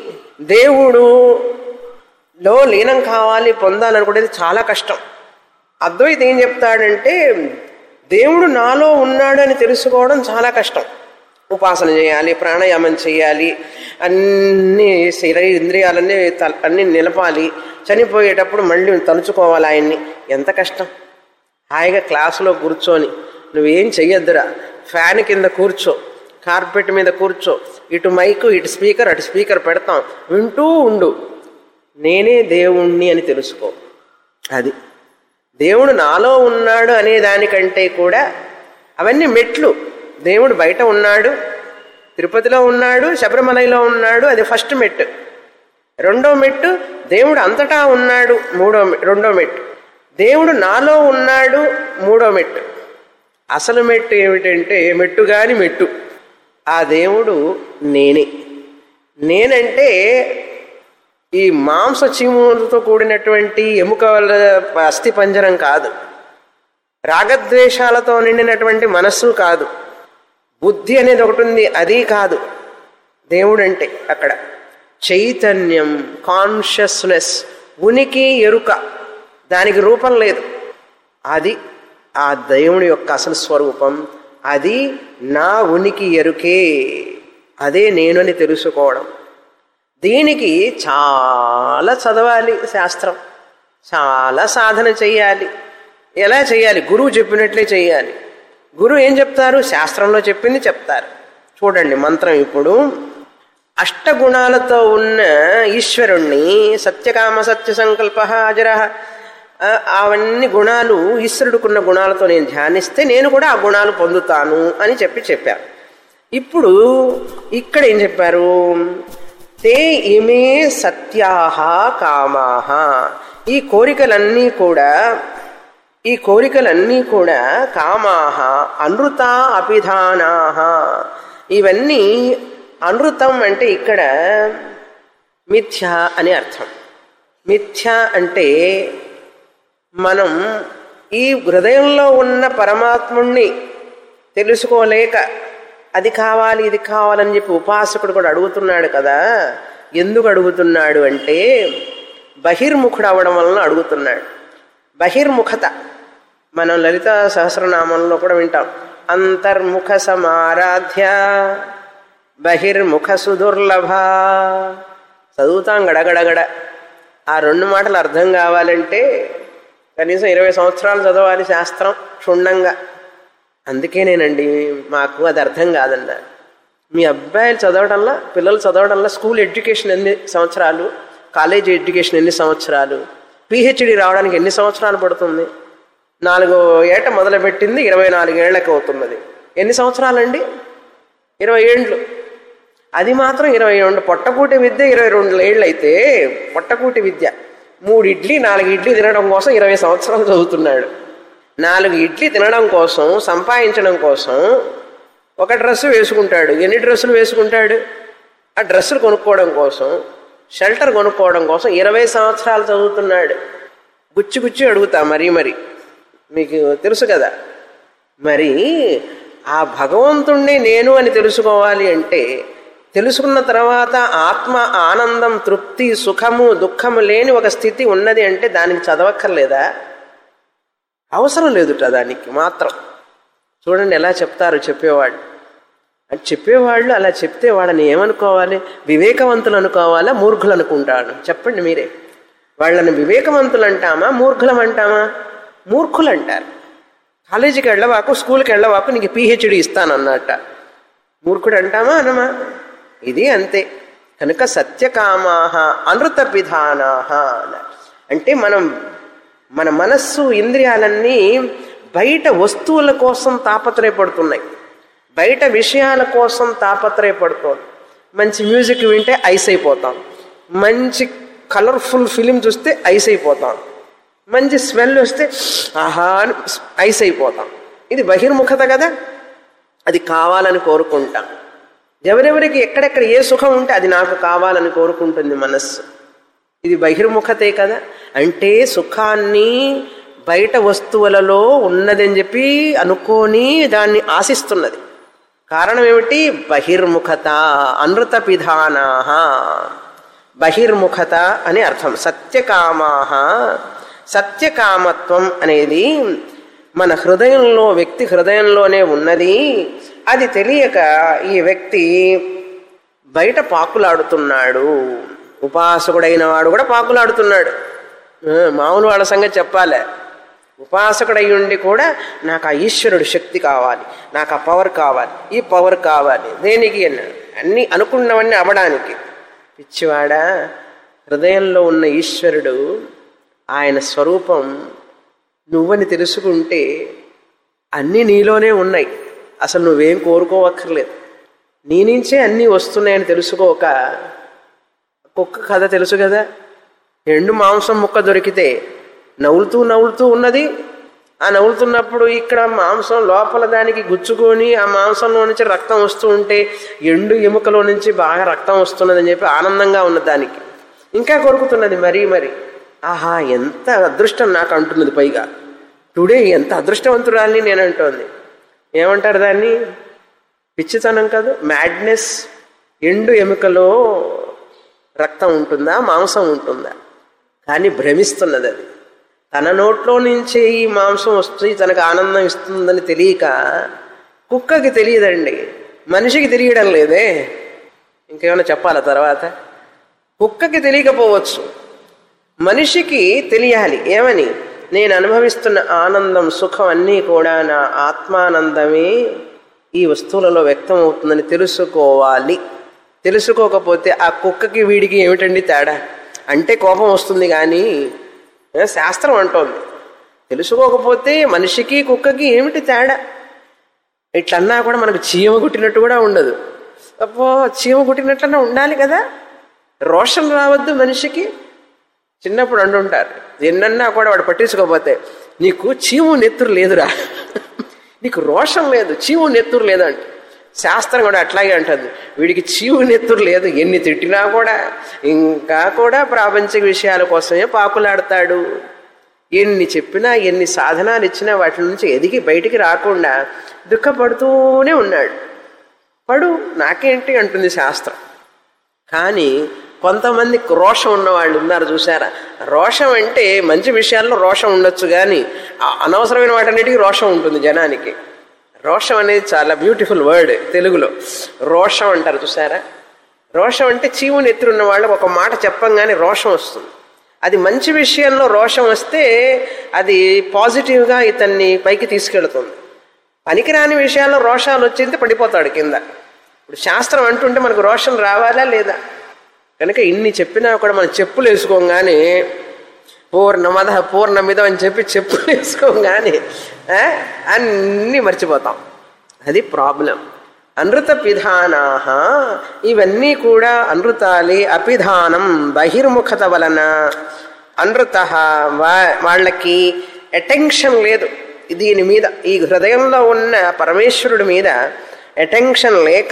దేవుడులో లీనం కావాలి, పొందాలనుకునేది చాలా కష్టం. అద్వైత ఏం చెప్తాడంటే దేవుడు నాలో ఉన్నాడు అని తెలుసుకోవడం చాలా కష్టం. ఉపాసన చేయాలి, ప్రాణాయామం చేయాలి, అన్ని శరీర ఇంద్రియాలన్నీ అన్నీ నిలపాలి, చనిపోయేటప్పుడు మళ్ళీ తలుచుకోవాలి ఆయన్ని. ఎంత కష్టం! హాయిగా క్లాసులో కూర్చొని నువ్వేం చెయ్యొద్దురా, ఫ్యాన్ కింద కూర్చో, కార్పెట్ మీద కూర్చో, ఇటు మైకు ఇటు స్పీకర్ అటు స్పీకర్ పెడతాం, వింటూ ఉండు, నేనే దేవుణ్ణి అని తెలుసుకో. అది దేవుడు నాలో ఉన్నాడు అనే దానికంటే కూడా అవన్నీ మెట్లు. దేవుడు బయట ఉన్నాడు, తిరుపతిలో ఉన్నాడు, శబరిమలలో ఉన్నాడు, అది ఫస్ట్ మెట్టు. రెండో మెట్టు దేవుడు అంతటా ఉన్నాడు, మూడో రెండో మెట్టు. దేవుడు నాలో ఉన్నాడు, మూడో మెట్టు. అసలు మెట్టు ఏమిటంటే మెట్టు కాని మెట్టు, ఆ దేవుడు నేనే. నేనంటే ఈ మాంస చీములతో కూడినటువంటి ఎముక అస్థి పంజరం కాదు, రాగద్వేషాలతో నిండినటువంటి మనస్సు కాదు, బుద్ధి అనేది ఒకటి ఉంది, అది కాదు. దేవుడు అంటే అక్కడ చైతన్యం, కాన్షియస్నెస్, ఉనికి, ఎరుక, దానికి రూపం లేదు. అది ఆ దేవుని యొక్క అసలు స్వరూపం. అది నా ఉనికి ఎరుకే, అదే నేను అని తెలుసుకోవడం. దీనికి చాలా చదవాలి, శాస్త్రం చాలా సాధన చెయ్యాలి. ఎలా చెయ్యాలి? గురువు చెప్పినట్లే చెయ్యాలి. గురువు ఏం చెప్తారు? శాస్త్రంలో చెప్పింది చెప్తారు. చూడండి మంత్రం ఇప్పుడు, అష్టగుణాలతో ఉన్న ఈశ్వరుణ్ణి సత్యకామ సత్య సంకల్ప అజర అవన్నీ గుణాలు ఈశ్వరుడుకున్న గుణాలతో నేను ధ్యానిస్తే నేను కూడా ఆ గుణాలు పొందుతాను అని చెప్పి చెప్పారు. ఇప్పుడు ఇక్కడ ఏం చెప్పారు? తే ఇమే సత్యాహ కామాహ, ఈ కోరికలన్నీ కూడా ఈ కోరికలన్నీ కూడా కామాహ అనృత అపిధానాహ, ఇవన్నీ అనృతం అంటే ఇక్కడ మిథ్య అని అర్థం. మిథ్య అంటే మనం ఈ హృదయంలో ఉన్న పరమాత్ముణ్ణి తెలుసుకోలేక అది కావాలి ఇది కావాలని చెప్పి ఉపాసకుడు కూడా అడుగుతున్నాడు కదా. ఎందుకు అడుగుతున్నాడు అంటే బహిర్ముఖుడు అవడం వలన అడుగుతున్నాడు. బహిర్ముఖత మనం లలిత సహస్రనామంలో కూడా వింటాం. అంతర్ముఖ సమారాధ్య బహిర్ముఖ సుదుర్లభ. చదువుతాం గడగడగడ. ఆ రెండు మాటలు అర్థం కావాలంటే కనీసం ఇరవై సంవత్సరాలు చదవాలి శాస్త్రం క్షుణ్ణంగా. అందుకేనేనండి మాకు అది అర్థం కాదన్న. మీ అబ్బాయిలు చదవడంలో, పిల్లలు చదవడంలో స్కూల్ ఎడ్యుకేషన్ ఎన్ని సంవత్సరాలు, కాలేజీ ఎడ్యుకేషన్ ఎన్ని సంవత్సరాలు, పిహెచ్డి రావడానికి ఎన్ని సంవత్సరాలు పడుతుంది? నాలుగో ఏట మొదలుపెట్టింది ఇరవై నాలుగేళ్లకు అవుతున్నది. ఎన్ని సంవత్సరాలండి? ఇరవై ఏండ్లు. అది మాత్రం ఇరవై రెండు. పొట్టకూటి విద్య ఇరవై రెండు ఏళ్ళు అయితే పొట్టకూటి విద్య మూడు ఇడ్లీ నాలుగు ఇడ్లీ తినడం కోసం ఇరవై సంవత్సరాలు చదువుతున్నాడు. నాలుగు ఇడ్లీ తినడం కోసం, సంపాదించడం కోసం ఒక డ్రెస్సు వేసుకుంటాడు. ఎన్ని డ్రెస్సులు వేసుకుంటాడు? ఆ డ్రెస్సులు కొనుక్కోవడం కోసం, షెల్టర్ కొనుక్కోవడం కోసం ఇరవై సంవత్సరాలు చదువుతున్నాడు. గుచ్చి గుచ్చి అడుగుతా మరీ మరి, మీకు తెలుసు కదా. మరి ఆ భగవంతుణ్ణి నేను అని తెలుసుకోవాలి అంటే, తెలుసుకున్న తర్వాత ఆత్మ ఆనందం, తృప్తి, సుఖము, దుఃఖము లేని ఒక స్థితి ఉన్నది అంటే దానికి చదవక్కర్లేదా? అవసరం లేదుట దానికి మాత్రం. చూడండి ఎలా చెప్తారు చెప్పేవాళ్ళు. అని చెప్పేవాళ్ళు అలా చెప్తే వాళ్ళని ఏమనుకోవాలి? వివేకవంతులు అనుకోవాలా, మూర్ఖులు అనుకుంటాను? చెప్పండి మీరే. వాళ్ళని వివేకవంతులు అంటామా, మూర్ఖులం అంటామా? మూర్ఖులు అంటారు. కాలేజీకి వెళ్ళవాకు, స్కూల్కి వెళ్ళవాకు, నీకు పిహెచ్డి ఇస్తానన్నట్ట. మూర్ఖుడు అంటామా అనమా? ఇది అంతే. కనుక సత్యకామాహ అనృత పిధానాహ అంటే మనం మన మనస్సు ఇంద్రియాలన్నీ బయట వస్తువుల కోసం తాపత్రయపడుతున్నాయి, బయట విషయాల కోసం తాపత్రయపడుతుంది. మంచి మ్యూజిక్ వింటే ఐస్ అయిపోతాం, మంచి కలర్ఫుల్ ఫిలిం చూస్తే ఐస్ అయిపోతాం, మంచి స్మెల్ వస్తే ఆహా ఐస్ అయిపోతాం. ఇది బహిర్ముఖత కదా. అది కావాలని కోరుకుంటాం. ఎవరెవరికి ఎక్కడెక్కడ ఏ సుఖం ఉంటే అది నాకు కావాలని కోరుకుంటుంది మనస్సు. ఇది బహిర్ముఖతే కదా. అంటే సుఖాన్ని బయట వస్తువులలో ఉన్నదని చెప్పి అనుకోని దాన్ని ఆశిస్తున్నది. కారణం ఏమిటి? బహిర్ముఖత. అనృత పిధానాహ బహిర్ముఖత అని అర్థం. సత్యకామాహ, సత్యకామత్వం అనేది మన హృదయంలో, వ్యక్తి హృదయంలోనే ఉన్నది. అది తెలియక ఈ వ్యక్తి బయట పాకులాడుతున్నాడు. ఉపాసకుడైన వాడు కూడా పాకులాడుతున్నాడు. మామూలు వాళ్ళ సంగతి చెప్పాలే. ఉపాసకుడై ఉండి కూడా నాకు ఆ ఈశ్వరుడు శక్తి కావాలి, నాకు ఆ పవర్ కావాలి, ఈ పవర్ కావాలి. దేనికి అన్నాడు? అన్నీ అనుకున్నవన్నీ అవ్వడానికి. పిచ్చివాడా, హృదయంలో ఉన్న ఈశ్వరుడు, ఆయన స్వరూపం నువ్వని తెలుసుకుంటే అన్నీ నీలోనే ఉన్నాయి. అసలు నువ్వేం కోరుకోవక్కర్లేదు. నీ నుంచే అన్నీ వస్తున్నాయని తెలుసుకోక, కుక్క కథ తెలుసు కదా. ఎండు మాంసం ముక్క దొరికితే నవ్వులుతూ నవ్వులుతూ ఉన్నది. ఆ నవ్వులుతున్నప్పుడు ఇక్కడ మాంసం లోపల దానికి గుచ్చుకొని ఆ మాంసంలో నుంచి రక్తం వస్తూ ఉంటే ఎండు ఎముకలో నుంచి బాగా రక్తం వస్తున్నదని చెప్పి ఆనందంగా ఉన్నది. దానికి ఇంకా కొరుకుతున్నది మరీ మరి. ఆహా ఎంత అదృష్టం నాకు అంటున్నది. పైగా టుడే ఎంత అదృష్టవంతురాలని నేను అంటోంది. ఏమంటారు దాన్ని? పిచ్చితనం కాదు, మ్యాడ్నెస్. ఎండు ఎముకలో రక్తం ఉంటుందా, మాంసం ఉంటుందా? కానీ భ్రమిస్తున్నది అది. తన నోట్లో నుంచే ఈ మాంసం వస్తుంది, తనకు ఆనందం ఇస్తుందని తెలియక, కుక్కకి తెలియదండి, మనిషికి తెలియడం లేదే. ఇంకేమైనా చెప్పాలా తర్వాత? కుక్కకి తెలియకపోవచ్చు, మనిషికి తెలియాలి. ఏమని? నేను అనుభవిస్తున్న ఆనందం, సుఖం అన్నీ కూడా నా ఆత్మానందమే ఈ వస్తువులలో వ్యక్తం అవుతుందని తెలుసుకోవాలి తెలుసుకోకపోతే ఆ కుక్కకి వీడికి ఏమిటండి తేడా అంటే కోపం వస్తుంది. కానీ శాస్త్రం అంటోంది తెలుసుకోకపోతే మనిషికి కుక్కకి ఏమిటి తేడా. ఇట్లన్నా కూడా మనకు చీమ కుట్టినట్టు కూడా ఉండదు. అప్పో చీమ కుట్టినట్లన్నా ఉండాలి కదా. రోషం రావద్దు మనిషికి. చిన్నప్పుడు అంటుంటారు ఎన్నన్నా కూడా వాడు పట్టించుకోకపోతే నీకు చీము నెత్తురు లేదురా, నీకు రోషం లేదు, చీము నెత్తురు లేదంట. శాస్త్రం కూడా అట్లాగే అంటుంది వీడికి చీము నెత్తురు లేదు, ఎన్ని తిట్టినా కూడా ఇంకా కూడా ప్రాపంచిక విషయాల కోసమే పాకులాడతాడు. ఎన్ని చెప్పినా ఎన్ని సాధనాలు ఇచ్చినా వాటి నుంచి ఎదిగి బయటికి రాకుండా దుఃఖపడుతూనే ఉన్నాడు. పడు నాకేంటి అంటుంది శాస్త్రం. కానీ కొంతమంది రోషం ఉన్నవాళ్ళు ఉన్నారు చూసారా. రోషం అంటే మంచి విషయాల్లో రోషం ఉండొచ్చు, కానీ అనవసరమైన వాటన్నిటికీ రోషం ఉంటుంది జనానికి. రోషం అనేది చాలా బ్యూటిఫుల్ వర్డ్ తెలుగులో. రోషం అంటారు చూసారా. రోషం అంటే చీము నెత్తురున్న వాళ్ళకి ఒక మాట చెప్పంగానే రోషం వస్తుంది. అది మంచి విషయంలో రోషం వస్తే అది పాజిటివ్గా ఇతన్ని పైకి తీసుకెళ్తుంది. పనికిరాని విషయాల్లో రోషాలు వచ్చింది పడిపోతాడు కింద. ఇప్పుడు శాస్త్రం అంటుంటే మనకు రోషం రావాలా లేదా? కనుక ఇన్ని చెప్పినా కూడా మనం చెప్పులు వేసుకోగానే పూర్ణమద పూర్ణమిదం అని చెప్పి చెప్పులు వేసుకోగానే అన్నీ మర్చిపోతాం. అది ప్రాబ్లం. అనృత పిధానాహ ఇవన్నీ కూడా అనృతాలే. అపిధానం బహిర్ముఖత వలన అనృత వాళ్ళకి అటెన్షన్ లేదు దీని మీద. ఈ హృదయంలో ఉన్న పరమేశ్వరుడి మీద అటెన్షన్ లేక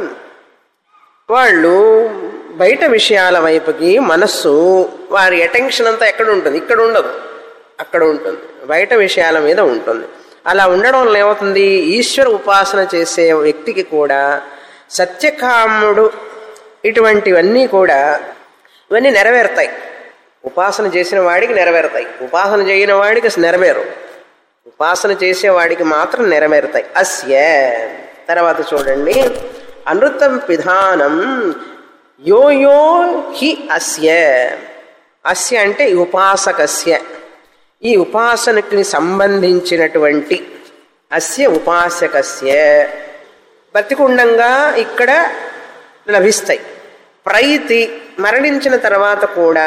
వాళ్ళు బయట విషయాల వైపుకి మనస్సు వారి అటెన్షన్ అంతా ఎక్కడ ఉంటుంది? ఇక్కడ ఉండదు, అక్కడ ఉంటుంది, బయట విషయాల మీద ఉంటుంది. అలా ఉండడం వల్ల ఏమవుతుంది? ఈశ్వర ఉపాసన చేసే వ్యక్తికి కూడా సత్యకాముడు ఇటువంటివన్నీ కూడా ఇవన్నీ నెరవేరుతాయి. ఉపాసన చేసిన వాడికి నెరవేరుతాయి, ఉపాసన చేయని వాడికి నెరవేరు. ఉపాసన చేసేవాడికి మాత్రం నెరవేరుతాయి. అస్య తర్వాత చూడండి, అనృతం పిధానం యో యో హి అస్య. అస్య అంటే ఉపాసకస్య, ఈ ఉపాసనకి సంబంధించినటువంటి అస్య ఉపాసకస్య బతికుండంగా ఇక్కడ లభిస్తాయి. ప్రైతి మరణించిన తర్వాత కూడా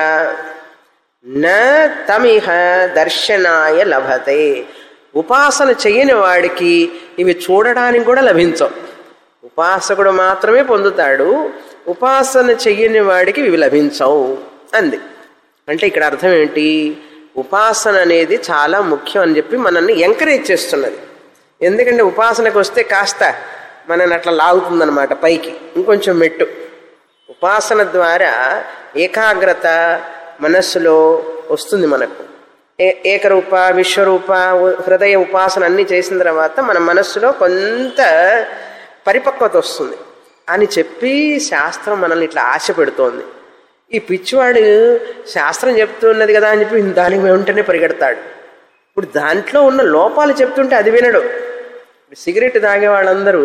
న తమిహ దర్శనాయ లభతే. ఉపాసన చేయని వాడికి ఇవి చూడడానికి కూడా లభించవు. ఉపాసకుడు మాత్రమే పొందుతాడు, ఉపాసన చెయ్యని వాడికి ఇవి లభించవు అంది. అంటే ఇక్కడ అర్థం ఏంటి? ఉపాసన అనేది చాలా ముఖ్యం అని చెప్పి మనల్ని ఎంకరేజ్ చేస్తున్నది. ఎందుకంటే ఉపాసనకు వస్తే కాస్త మనల్ని అట్లా లాగుతుందన్నమాట పైకి, ఇంకొంచెం మెట్టు. ఉపాసన ద్వారా ఏకాగ్రత మనస్సులో వస్తుంది మనకు. ఏ ఏకరూప విశ్వరూప హృదయ ఉపాసన అన్నీ చేసిన తర్వాత మన మనస్సులో కొంత పరిపక్వత వస్తుంది అని చెప్పి శాస్త్రం మనల్ని ఇట్లా ఆశ పెడుతోంది. ఈ పిచ్చివాడు శాస్త్రం చెప్తున్నది కదా అని చెప్పి దానికి వెంటనే పరిగెడతాడు. ఇప్పుడు దాంట్లో ఉన్న లోపాలు చెప్తుంటే అది వినడు. సిగరెట్ తాగే వాళ్ళందరూ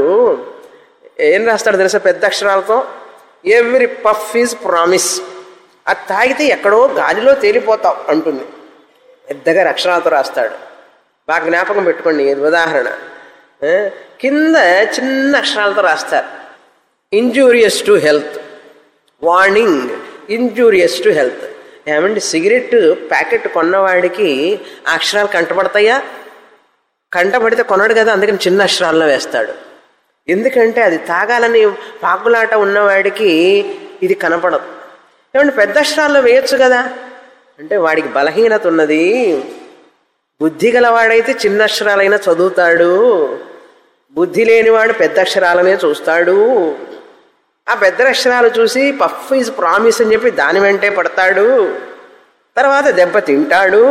ఏం రాస్తాడు తెలుసా? పెద్ద అక్షరాలతో ఎవ్రీ పఫ్ ఈజ్ ప్రామిస్. అది తాగితే ఎక్కడో గాలిలో తేలిపోతాం అంటుంది. పెద్దగా అక్షరాలతో రాస్తాడు. బాగా జ్ఞాపకం పెట్టుకోండి. ఉదాహరణ కింద చిన్న అక్షరాలతో రాస్తారు injurious to health, warning injurious to health. ఏమండి సిగరెట్ ప్యాకెట్ కొన్నవాడికి ఆ అక్షరాలు కంటపడతాయా? కంటపడితే కొనడు కదా, అందుకని చిన్న అక్షరాల్లో వేస్తాడు. ఎందుకంటే అది తాగాలని పాకులాట ఉన్నవాడికి ఇది కనపడదు. ఏమంటే పెద్ద అక్షరాల్లో వేయచ్చు కదా అంటే వాడికి బలహీనత ఉన్నది. బుద్ధి గలవాడైతే చిన్న అక్షరాలైనా చదువుతాడు, బుద్ధి లేనివాడు పెద్ద అక్షరాలనే చూస్తాడు. ఆ పెద్ద అక్షరాలు చూసి పఫ్ ఈజ్ ప్రామిస్ అని చెప్పి దాని వెంటే పడతాడు, తర్వాత దెబ్బ తింటాడు.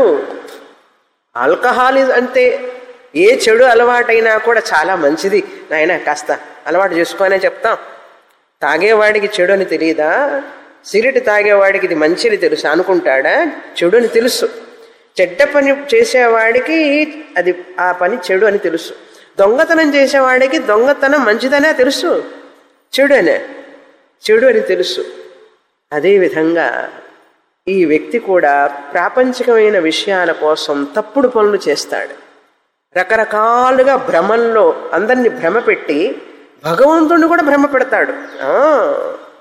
ఆల్కహాల్ ఈజ్ అంతే. ఏ చెడు అలవాటైనా కూడా చాలా మంచిది నాయన, కాస్త అలవాటు చేసుకోనే చెప్తాం. తాగేవాడికి చెడు అని తెలియదా? సిగరెట్ తాగేవాడికి ఇది మంచిది తెలుసు అనుకుంటాడా? చెడు అని తెలుసు. చెడ్డ పని చేసేవాడికి అది ఆ పని చెడు అని తెలుసు. దొంగతనం చేసేవాడికి దొంగతనం మంచిదనే తెలుసు, చెడు అనే చెడు అని తెలుసు. అదేవిధంగా ఈ వ్యక్తి కూడా ప్రాపంచికమైన విషయాల కోసం తప్పుడు పనులు చేస్తాడు. రకరకాలుగా భ్రమంలో అందరినీ భ్రమ పెట్టి భగవంతుడిని కూడా భ్రమ పెడతాడు.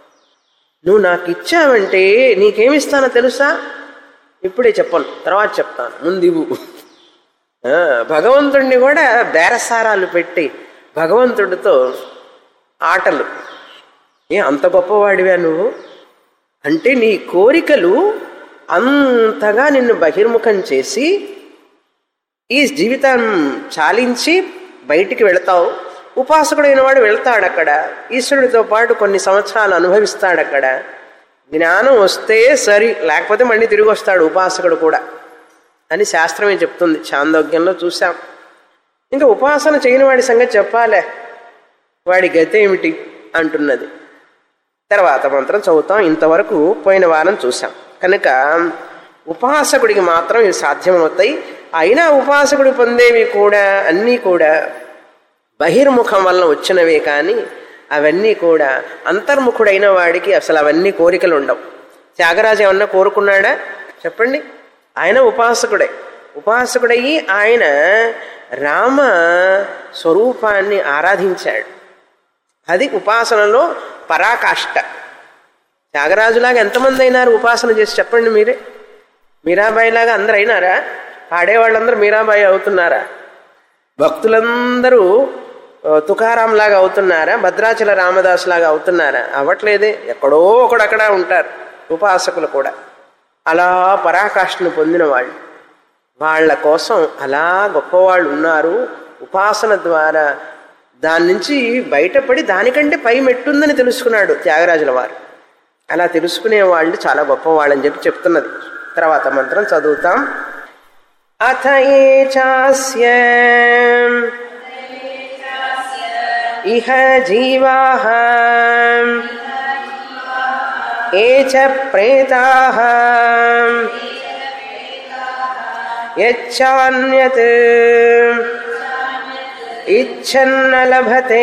నువ్వు నాకు ఇచ్చావంటే నీకేమిస్తానో తెలుసా? ఇప్పుడే చెప్పను, తర్వాత చెప్తాను, ముందు ఇవ్వు. భగవంతుడిని కూడా బేరసారాలు పెట్టి భగవంతుడితో ఆటలు. ఏ అంత గొప్పవాడివా నువ్వు అంటే నీ కోరికలు అంతగా నిన్ను బహిర్ముఖం చేసి ఈ జీవితం చాలించి బయటికి వెళతావు. ఉపాసకుడైన వాడు వెళ్తాడు అక్కడ, ఈశ్వరుడితో పాటు కొన్ని సంవత్సరాలు అనుభవిస్తాడు అక్కడ. జ్ఞానం వస్తే సరి, లేకపోతే మళ్ళీ తిరిగి వస్తాడు ఉపాసకుడు కూడా అని శాస్త్రమే చెప్తుంది. చాందోగ్యంలో చూసాం. ఇంకా ఉపాసన చేయని వాడి సంగతి చెప్పాలే, వాడి గతి ఏమిటి అంటున్నది. తర్వాత మంత్రం చదువుతాం. ఇంతవరకు పోయిన వారం చూసాం కనుక ఉపాసకుడికి మాత్రం ఇవి సాధ్యమవుతాయి. అయినా ఉపాసకుడు పొందేవి కూడా అన్నీ కూడా బహిర్ముఖం వలన వచ్చినవే కానీ అవన్నీ కూడా అంతర్ముఖుడైన వాడికి అసలు అవన్నీ కోరికలు ఉండవు. త్యాగరాజు ఏమన్నా కోరుకున్నాడా చెప్పండి? ఆయన ఉపాసకుడే. ఉపాసకుడయ్యి ఆయన రామ స్వరూపాన్ని ఆరాధించాడు. అది ఉపాసనలో పరాకాష్ట. త్యాగరాజులాగా ఎంతమంది అయినారు ఉపాసన చేసి చెప్పండి మీరే? మీరాబాయిలాగా అందరు అయినారా? పాడేవాళ్ళందరూ మీరాబాయి అవుతున్నారా? భక్తులందరూ తుకారాం లాగా అవుతున్నారా? భద్రాచల రామదాసు లాగా అవుతున్నారా? అవ్వట్లేదే. ఎక్కడో ఒకడక్కడ ఉంటారు ఉపాసకులు కూడా. అలా పరాకాష్ఠను పొందిన వాళ్ళు, వాళ్ళ కోసం అలా గొప్పవాళ్ళు ఉన్నారు. ఉపాసన ద్వారా దాని నుంచి బయటపడి దానికంటే పై మెట్టుందని తెలుసుకున్నాడు త్యాగరాజుల వారు. అలా తెలుసుకునే వాళ్ళు చాలా గొప్పవాళ్ళని చెప్పి చెప్తున్నది. తర్వాత మంత్రం చదువుతాం. అథ ఏ చాస్య ఇహ జీవాః ఏ చ ప్రేతాః యచ్చాన్యత్ ఇచ్చన్న లభతే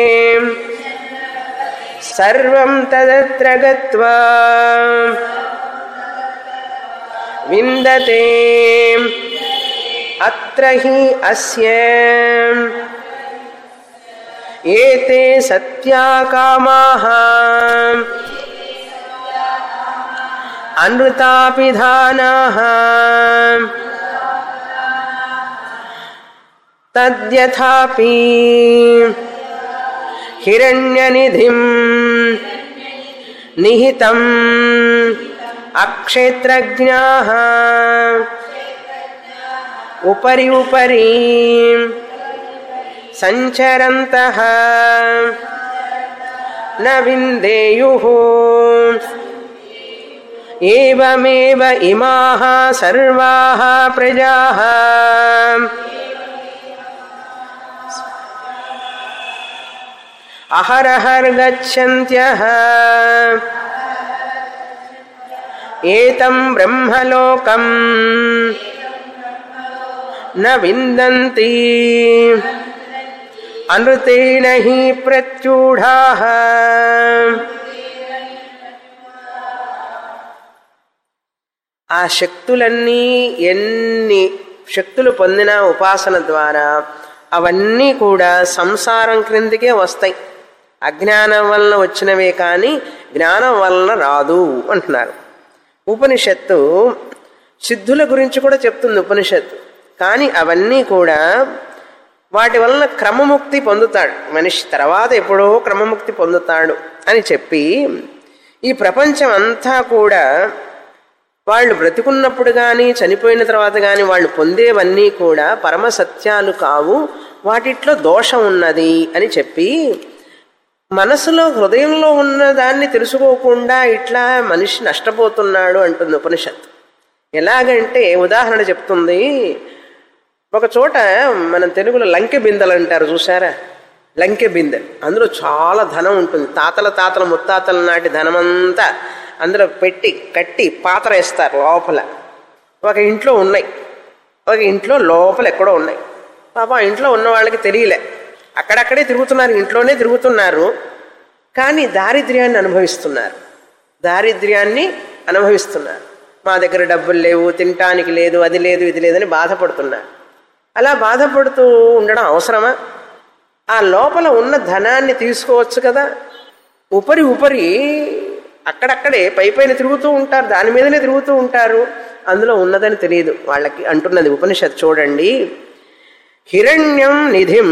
సర్వం తదత్ర గత్వా విందతే అత్ర హి అస్య ఏతే సత్యా కామాః అనృతాపిధానాః తద్యథాపి హిరణ్యనిధిం నిహితం అక్షేత్రజ్ఞాః ఉపరి ఉపరి సంచరంతః న విందేయుః ఏవమేవ ఇమాః సర్వాః ప్రజాః అహరహర్గచ్చంత్యః ఏతం బ్రహ్మలోకం న విందంతి అనృతేన హి ప్రత్యూఢాః. ఆ శక్తులన్నీ ఎన్ని శక్తులు పొందిన ఉపాసన ద్వారా అవన్నీ కూడా సంసారం క్రిందికే వస్తాయి. అజ్ఞానం వలన వచ్చినవే కానీ జ్ఞానం వలన రాదు అంటున్నారు. ఉపనిషత్తు సిద్ధుల గురించి కూడా చెప్తుంది ఉపనిషత్తు. కానీ అవన్నీ కూడా వాటి వలన క్రమముక్తి పొందుతాడు మనిషి. తర్వాత ఎప్పుడో క్రమముక్తి పొందుతాడు అని చెప్పి ఈ ప్రపంచం అంతా కూడా వాళ్ళు బ్రతికున్నప్పుడు కానీ చనిపోయిన తర్వాత కానీ వాళ్ళు పొందేవన్నీ కూడా పరమ సత్యాలు కావు, వాటిట్లో దోషం ఉన్నది అని చెప్పి మనసులో హృదయంలో ఉన్న దాన్ని తెలుసుకోకుండా ఇట్లా మనిషి నష్టపోతున్నాడు అంటుంది ఉపనిషత్తు. ఎలాగంటే ఉదాహరణ చెప్తుంది. ఒక చోట మనం తెలుగులో లంకె బిందెలు అంటారు చూసారా? లంకె బిందె, అందులో చాలా ధనం ఉంటుంది. తాతల తాతల ముత్తాతల నాటి ధనమంతా అందులో పెట్టి కట్టి పాత్ర వేస్తారు లోపల. ఒక ఇంట్లో ఉన్నాయి, ఒక ఇంట్లో లోపల ఎక్కడో ఉన్నాయి. పాప ఆ ఇంట్లో ఉన్న వాళ్ళకి తెలియలే, అక్కడక్కడే తిరుగుతున్నారు, ఇంట్లోనే తిరుగుతున్నారు, కానీ దారిద్ర్యాన్ని అనుభవిస్తున్నారు. దారిద్ర్యాన్ని అనుభవిస్తున్నారు. మా దగ్గర డబ్బులు లేవు, తినటానికి లేదు, అది లేదు, ఇది లేదని బాధపడుతున్నారు. అలా బాధపడుతూ ఉండడం అవసరమా? ఆ లోపల ఉన్న ధనాన్ని తీసుకోవచ్చు కదా. ఉపరి ఉపరి అక్కడక్కడే పై పైన తిరుగుతూ ఉంటారు, దాని మీదనే తిరుగుతూ ఉంటారు, అందులో ఉన్నదని తెలియదు వాళ్ళకి అంటున్నది ఉపనిషత్. చూడండి, హిరణ్యం నిధిం.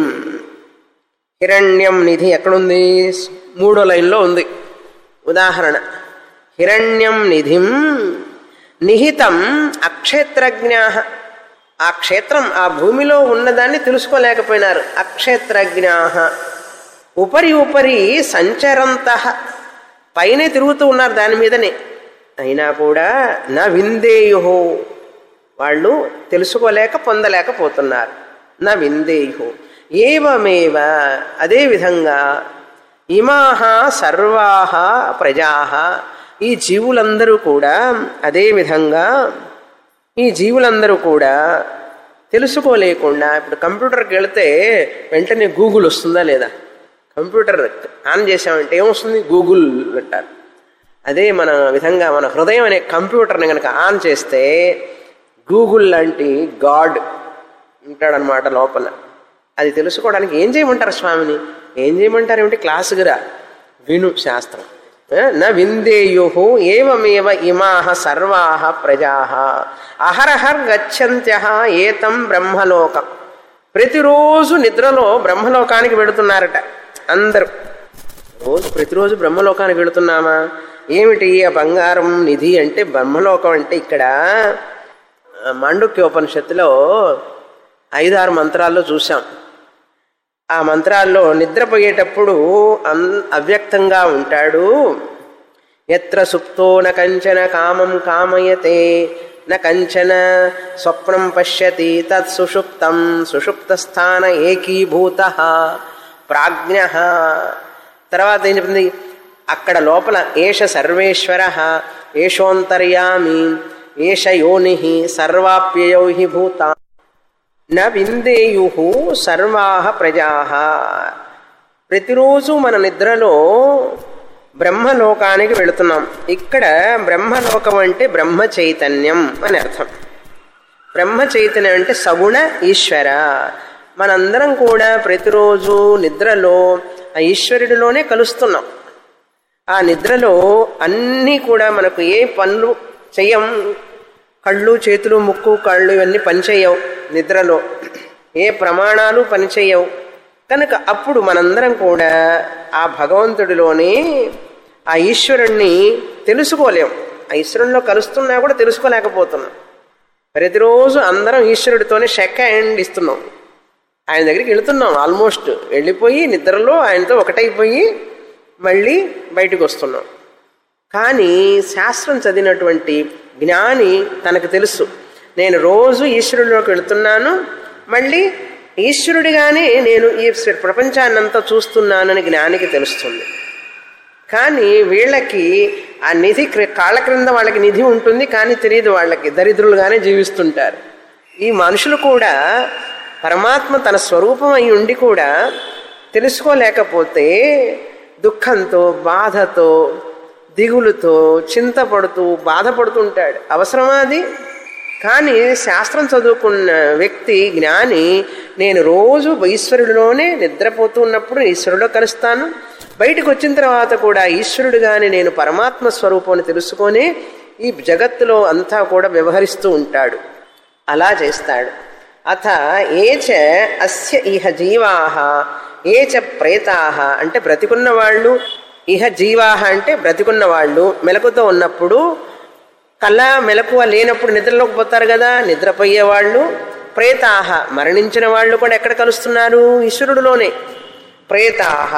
హిరణ్యం నిధి ఎక్కడుంది? మూడో లైన్లో ఉంది ఉదాహరణ. హిరణ్యం నిధిం నిహితం అక్షేత్రజ్ఞా. ఆ క్షేత్రం, ఆ భూమిలో ఉన్నదాన్ని తెలుసుకోలేకపోయినారు. అక్షేత్రజ్ఞా ఉపరి ఉపరి సంచరంత, పైనే తిరుగుతూ ఉన్నారు దాని మీదనే, అయినా కూడా నా విందేయు, వాళ్ళు తెలుసుకోలేక పొందలేకపోతున్నారు. నా విందేయు ఏవమేవ, అదేవిధంగా ఇమాహ సర్వాహ ప్రజాహ, ఈ జీవులందరూ కూడా అదేవిధంగా ఈ జీవులందరూ కూడా తెలుసుకోలేకుండా, ఇప్పుడు కంప్యూటర్కి వెళితే వెంటనే గూగుల్ వస్తుందా లేదా? కంప్యూటర్ ఆన్ చేసామంటే ఏమొస్తుంది? గూగుల్ అంటారు. అదే మన విధంగా మన హృదయం అనే కంప్యూటర్ని కనుక ఆన్ చేస్తే గూగుల్ లాంటి గాడ్ ఉంటాడనమాట లోపల. అది తెలుసుకోవడానికి ఏం చేయమంటారు స్వామిని? ఏం చేయమంటారు ఏమిటి? క్లాసుకురా, విను శాస్త్రం. న విందేయు ఏవమేవ ఇమాహ సర్వాహ ప్రజాహ అహరహర్ గచ్చంత్యః ఏతం బ్రహ్మలోకం. ప్రతిరోజు నిద్రలో బ్రహ్మలోకానికి వెళుతున్నారట అందరూ. రోజు ప్రతిరోజు బ్రహ్మలోకానికి వెళుతున్నామా? ఏమిటి ఆ బంగారం నిధి అంటే? బ్రహ్మలోకం అంటే ఇక్కడ మాండుక్యోపనిషత్తులో ఐదారు మంత్రాల్లో చూసాం. ఆ మంత్రాల్లో నిద్రపోయేటప్పుడు అన్ అవ్యక్తంగా ఉంటాడు. ఎత్ర సుప్తో న కంచన కామం కామయతే న కంచన స్వప్నం పశ్యతి తత్ సుషుప్తం సుషుప్తస్థాన ఏకీభూత ప్రాజ్ఞ. తర్వాత ఏం చెప్పింది? అక్కడ లోపల ఏష సర్వేశ్వర ఏషోంతర్యామి ఏష యోని సర్వాప్యయౌ హి భూత న విందేయు సర్వాహ ప్రజాహ. ప్రతిరోజు మన నిద్రలో బ్రహ్మలోకానికి వెళుతున్నాం. ఇక్కడ బ్రహ్మలోకం అంటే బ్రహ్మ చైతన్యం అని అర్థం. బ్రహ్మ చైతన్యం అంటే సగుణ ఈశ్వర. మనందరం కూడా ప్రతిరోజు నిద్రలో ఆ ఈశ్వరుడిలోనే కలుస్తున్నాం. ఆ నిద్రలో అన్నీ కూడా మనకు ఏ పనులు చెయ్యం, కళ్ళు చేతులు ముక్కు కళ్ళు ఇవన్నీ పనిచేయవు నిద్రలో, ఏ ప్రమాణాలు పనిచేయవు. కనుక అప్పుడు మనందరం కూడా ఆ భగవంతుడిలోనే ఆ ఈశ్వరుణ్ణి తెలుసుకోలేం. ఆ ఈశ్వరునిలో కలుస్తున్నా కూడా తెలుసుకోలేకపోతున్నాం. ప్రతిరోజు అందరం ఈశ్వరుడితోనే షెక్ హ్యాండ్ ఇస్తున్నాం, ఆయన దగ్గరికి వెళుతున్నాం. ఆల్మోస్ట్ వెళ్ళిపోయి నిద్రలో ఆయనతో ఒకటైపోయి మళ్ళీ బయటకు వస్తున్నాం. కానీ శాస్త్రం చదివినటువంటి జ్ఞాని తనకు తెలుసు, నేను రోజు ఈశ్వరుడిలోకి వెళుతున్నాను, మళ్ళీ ఈశ్వరుడిగానే నేను ఈ ప్రపంచాన్నంతా చూస్తున్నానని జ్ఞానికి తెలుస్తుంది. కానీ వీళ్ళకి ఆ నిధి కాళ్ళ క్రింద వాళ్ళకి నిధి ఉంటుంది, కానీ తెలియదు వాళ్ళకి, దరిద్రులుగానే జీవిస్తుంటారు. ఈ మనుషులు కూడా పరమాత్మ తన స్వరూపం అయి ఉండి కూడా తెలుసుకోలేకపోతే దుఃఖంతో బాధతో దిగులుతో చింతపడుతూ బాధపడుతుంటాడు. అవసరమా అది? కానీ శాస్త్రం చదువుకున్న వ్యక్తి జ్ఞాని నేను రోజు ఈశ్వరుడిలోనే నిద్రపోతూ ఉన్నప్పుడు ఈశ్వరుడిలో కలుస్తాను, బయటకు వచ్చిన తర్వాత కూడా ఈశ్వరుడుగానే నేను పరమాత్మ స్వరూపాన్ని తెలుసుకొని ఈ జగత్తులో అంతా కూడా వ్యవహరిస్తూ ఉంటాడు. అలా చేస్తాడు. అథ ఏచ అస్య ఇహ జీవాహ ఏచ ప్రేతాహ అంటే బ్రతికున్న వాళ్ళు, ఇహ జీవాహ అంటే బ్రతికున్న వాళ్ళు మెలకుతో ఉన్నప్పుడు, కళ మెలకువ లేనప్పుడు నిద్రలోకి పోతారు కదా, నిద్రపోయేవాళ్ళు. ప్రేతాహ మరణించిన వాళ్ళు కూడా ఎక్కడ కలుస్తున్నారు? ఈశ్వరుడులోనే. ప్రేతాహ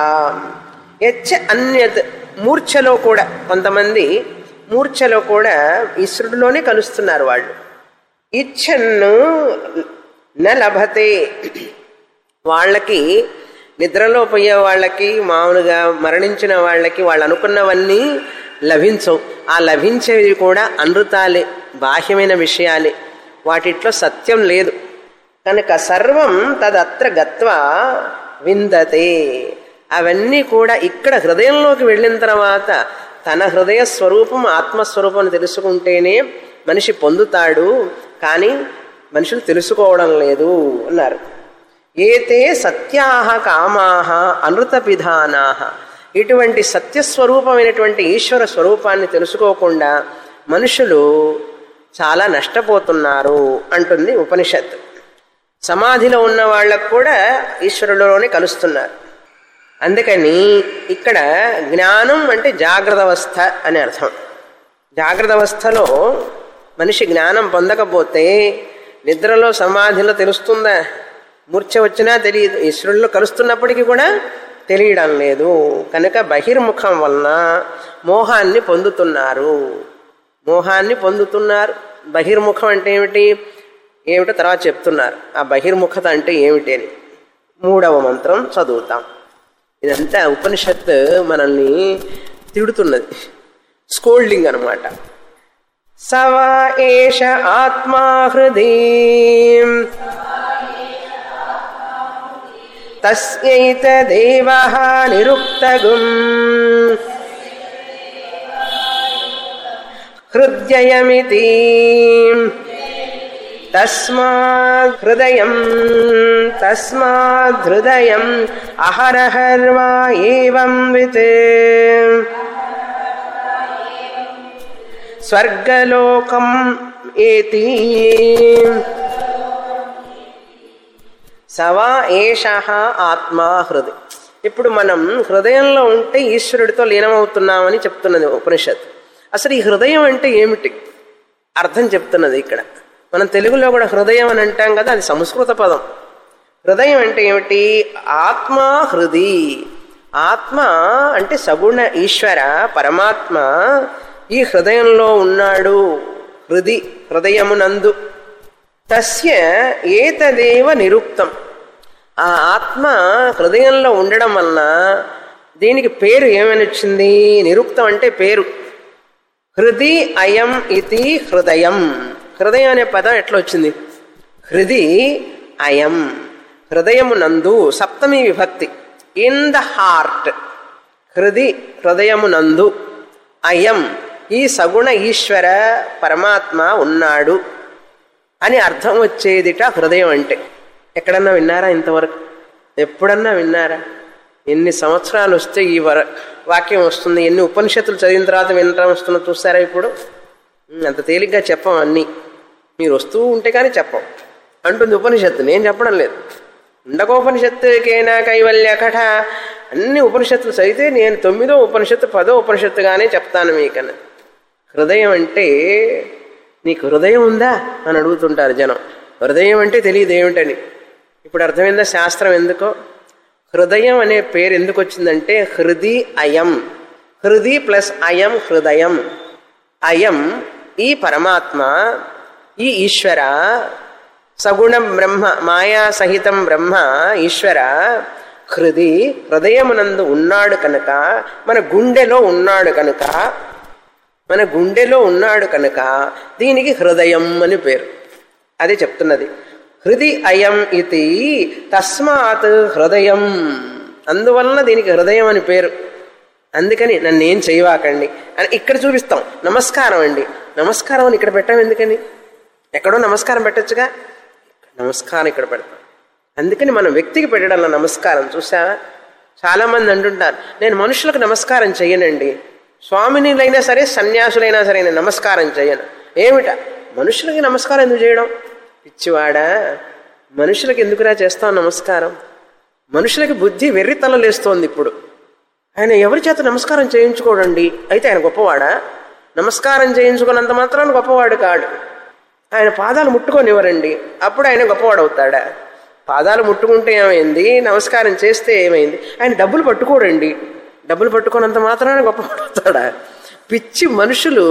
యచ్చ అన్యత్ మూర్ఛలో కూడా కొంతమంది మూర్ఛలో కూడా ఈశ్వరుడులోనే కలుస్తున్నారు వాళ్ళు. ఇచ్చన్ను న లభతే, వాళ్ళకి నిద్రలో పోయే వాళ్ళకి మామూలుగా మరణించిన వాళ్ళకి వాళ్ళు అనుకున్నవన్నీ లభించవు. ఆ లభించేవి కూడా అనృతాలే, బాహ్యమైన విషయాలే, వాటిట్లో సత్యం లేదు. కనుక సర్వం తదత్ర గత్వా విందతే, అవన్నీ కూడా ఇక్కడ హృదయంలోకి వెళ్ళిన తర్వాత తన హృదయ స్వరూపం ఆత్మస్వరూపం తెలుసుకుంటేనే మనిషి పొందుతాడు. కానీ మనుషులు తెలుసుకోవడం లేదు అన్నారు. ఏతే సత్యాహ కామాహ అనృత విధానాహ, ఇటువంటి సత్యస్వరూపమైనటువంటి ఈశ్వర స్వరూపాన్ని తెలుసుకోకుండా మనుషులు చాలా నష్టపోతున్నారు అంటుంది ఉపనిషత్తు. సమాధిలో ఉన్న వాళ్ళకు కూడా ఈశ్వరులోనే కలుస్తున్నారు. అందుకని ఇక్కడ జ్ఞానం అంటే జాగ్రత్త అవస్థ అని అర్థం. జాగ్రత్త అవస్థలో మనిషి జ్ఞానం పొందకపోతే నిద్రలో సమాధిలో తెలుస్తుందా? మూర్ఛ వచ్చినా తెలియదు. ఈశ్వరుల్లో కలుస్తున్నప్పటికీ కూడా తెలియడం లేదు. కనుక బహిర్ముఖం వలన మోహాన్ని పొందుతున్నారు. మోహాన్ని పొందుతున్నారు. బహిర్ముఖం అంటే ఏమిటి ఏమిటో తర్వాత చెప్తున్నారు. ఆ బహిర్ముఖత అంటే ఏమిటి అని మూడవ మంత్రం చదువుతాం. ఇదంతా ఉపనిషత్తు మనల్ని తిడుతున్నది, స్కోల్డింగ్ అనమాట. సవా ఏష ఆత్మా హృది తస్యైతదేవః నిరుక్తగుం హృదయమితి తస్మాద్ హృదయం తస్మాద్ హృదయం అహరహర్వా ఏవం విత్ స్వర్గలోకం ఏతి సవా ఏషః ఆత్మా హృది. ఇప్పుడు మనం హృదయంలో ఉంటే ఈశ్వరుడితో లీనమవుతున్నామని చెప్తున్నది ఉపనిషత్తు. అసలు ఈ హృదయం అంటే ఏమిటి అర్థం చెప్తున్నది ఇక్కడ. మనం తెలుగులో కూడా హృదయం అని అంటాం కదా, అది సంస్కృత పదం. హృదయం అంటే ఏమిటి? ఆత్మ హృది. ఆత్మ అంటే సగుణ ఈశ్వర పరమాత్మ ఈ హృదయంలో ఉన్నాడు. హృది హృదయమునందు. తస్య ఏతదేవ నిరుక్తం. ఆ ఆత్మ హృదయంలో ఉండడం వలన దీనికి పేరు ఏమని వచ్చింది? నిరుక్తం అంటే పేరు. హృది అయం ఇది హృదయం. హృదయం అనే పదం ఎట్లా వచ్చింది? హృది అయం హృదయమునందు, సప్తమి విభక్తి. In the heart. హృది హృదయమునందు, అయం ఈ సగుణ ఈశ్వర పరమాత్మ ఉన్నాడు అని అర్థం వచ్చేదిట హృదయం అంటే. ఎక్కడన్నా విన్నారా ఇంతవరకు? ఎప్పుడన్నా విన్నారా? ఎన్ని సంవత్సరాలు వస్తే ఈ వర వాక్యం వస్తుంది, ఎన్ని ఉపనిషత్తులు చదివిన తర్వాత వినడం వస్తుందో చూస్తారా? ఇప్పుడు అంత తేలిగ్గా చెప్పం అన్నీ, మీరు వస్తూ ఉంటే కానీ చెప్పం అంటుంది ఉపనిషత్తు. నేను చెప్పడం లేదు. ఉండకోపనిషత్తుకైనా కైవల్య కఠ అన్ని ఉపనిషత్తులు చదివితే నేను తొమ్మిదో ఉపనిషత్తు పదో ఉపనిషత్తుగానే చెప్తాను మీకన్నా. హృదయం అంటే నీకు హృదయం ఉందా అని అడుగుతుంటారు జనం. హృదయం అంటే తెలియదు ఏమిటని. ఇప్పుడు అర్థమైందా శాస్త్రం ఎందుకో? హృదయం అనే పేరు ఎందుకు వచ్చిందంటే హృది అయం. హృది ప్లస్ అయం హృదయం. అయం ఈ పరమాత్మ, ఈ ఈశ్వర సగుణ బ్రహ్మ, మాయా సహితం బ్రహ్మ ఈశ్వర హృది హృదయమునందు ఉన్నాడు కనుక, మన గుండెలో ఉన్నాడు కనుక, మన గుండెలో ఉన్నాడు కనుక దీనికి హృదయం అని పేరు. అదే చెప్తున్నది. హృది అయం ఇది తస్మాత్ హృదయం. అందువలన దీనికి హృదయం అని పేరు. అందుకని నన్ను ఏం చేయవాకండి అని ఇక్కడ చూపిస్తాం. నమస్కారం అండి, నమస్కారం అని ఇక్కడ పెట్టాం ఎందుకని? ఎక్కడో నమస్కారం పెట్టచ్చుగా, నమస్కారం ఇక్కడ పెడతాం. అందుకని మనం వ్యక్తికి పెట్టడంలో నమస్కారం చూసావా? చాలామంది అంటుంటారు నేను మనుషులకు నమస్కారం చెయ్యనండి, స్వామినిలైనా సరే సన్యాసులైనా సరే నేను నమస్కారం చెయ్యను. ఏమిటా మనుషులకి నమస్కారం ఎందుకు చేయడం? పిచ్చివాడా, మనుషులకి ఎందుకురా చేస్తాం నమస్కారం? మనుషులకి బుద్ధి వెర్రితలలేస్తోంది ఇప్పుడు. ఆయన ఎవరి చేత నమస్కారం చేయించుకోడండి, అయితే ఆయన గొప్పవాడా? నమస్కారం చేయించుకున్నంత మాత్రాన్ని గొప్పవాడు కాడు. ఆయన పాదాలు ముట్టుకొనివ్వరండి, అప్పుడు ఆయన గొప్పవాడు అవుతాడా? పాదాలు ముట్టుకుంటే ఏమైంది, నమస్కారం చేస్తే ఏమైంది? ఆయన డబ్బులు పట్టుకోడండి, డబ్బులు పట్టుకున్నంత మాత్రాన్ని గొప్పవాడు అవుతాడా? పిచ్చి మనుషులు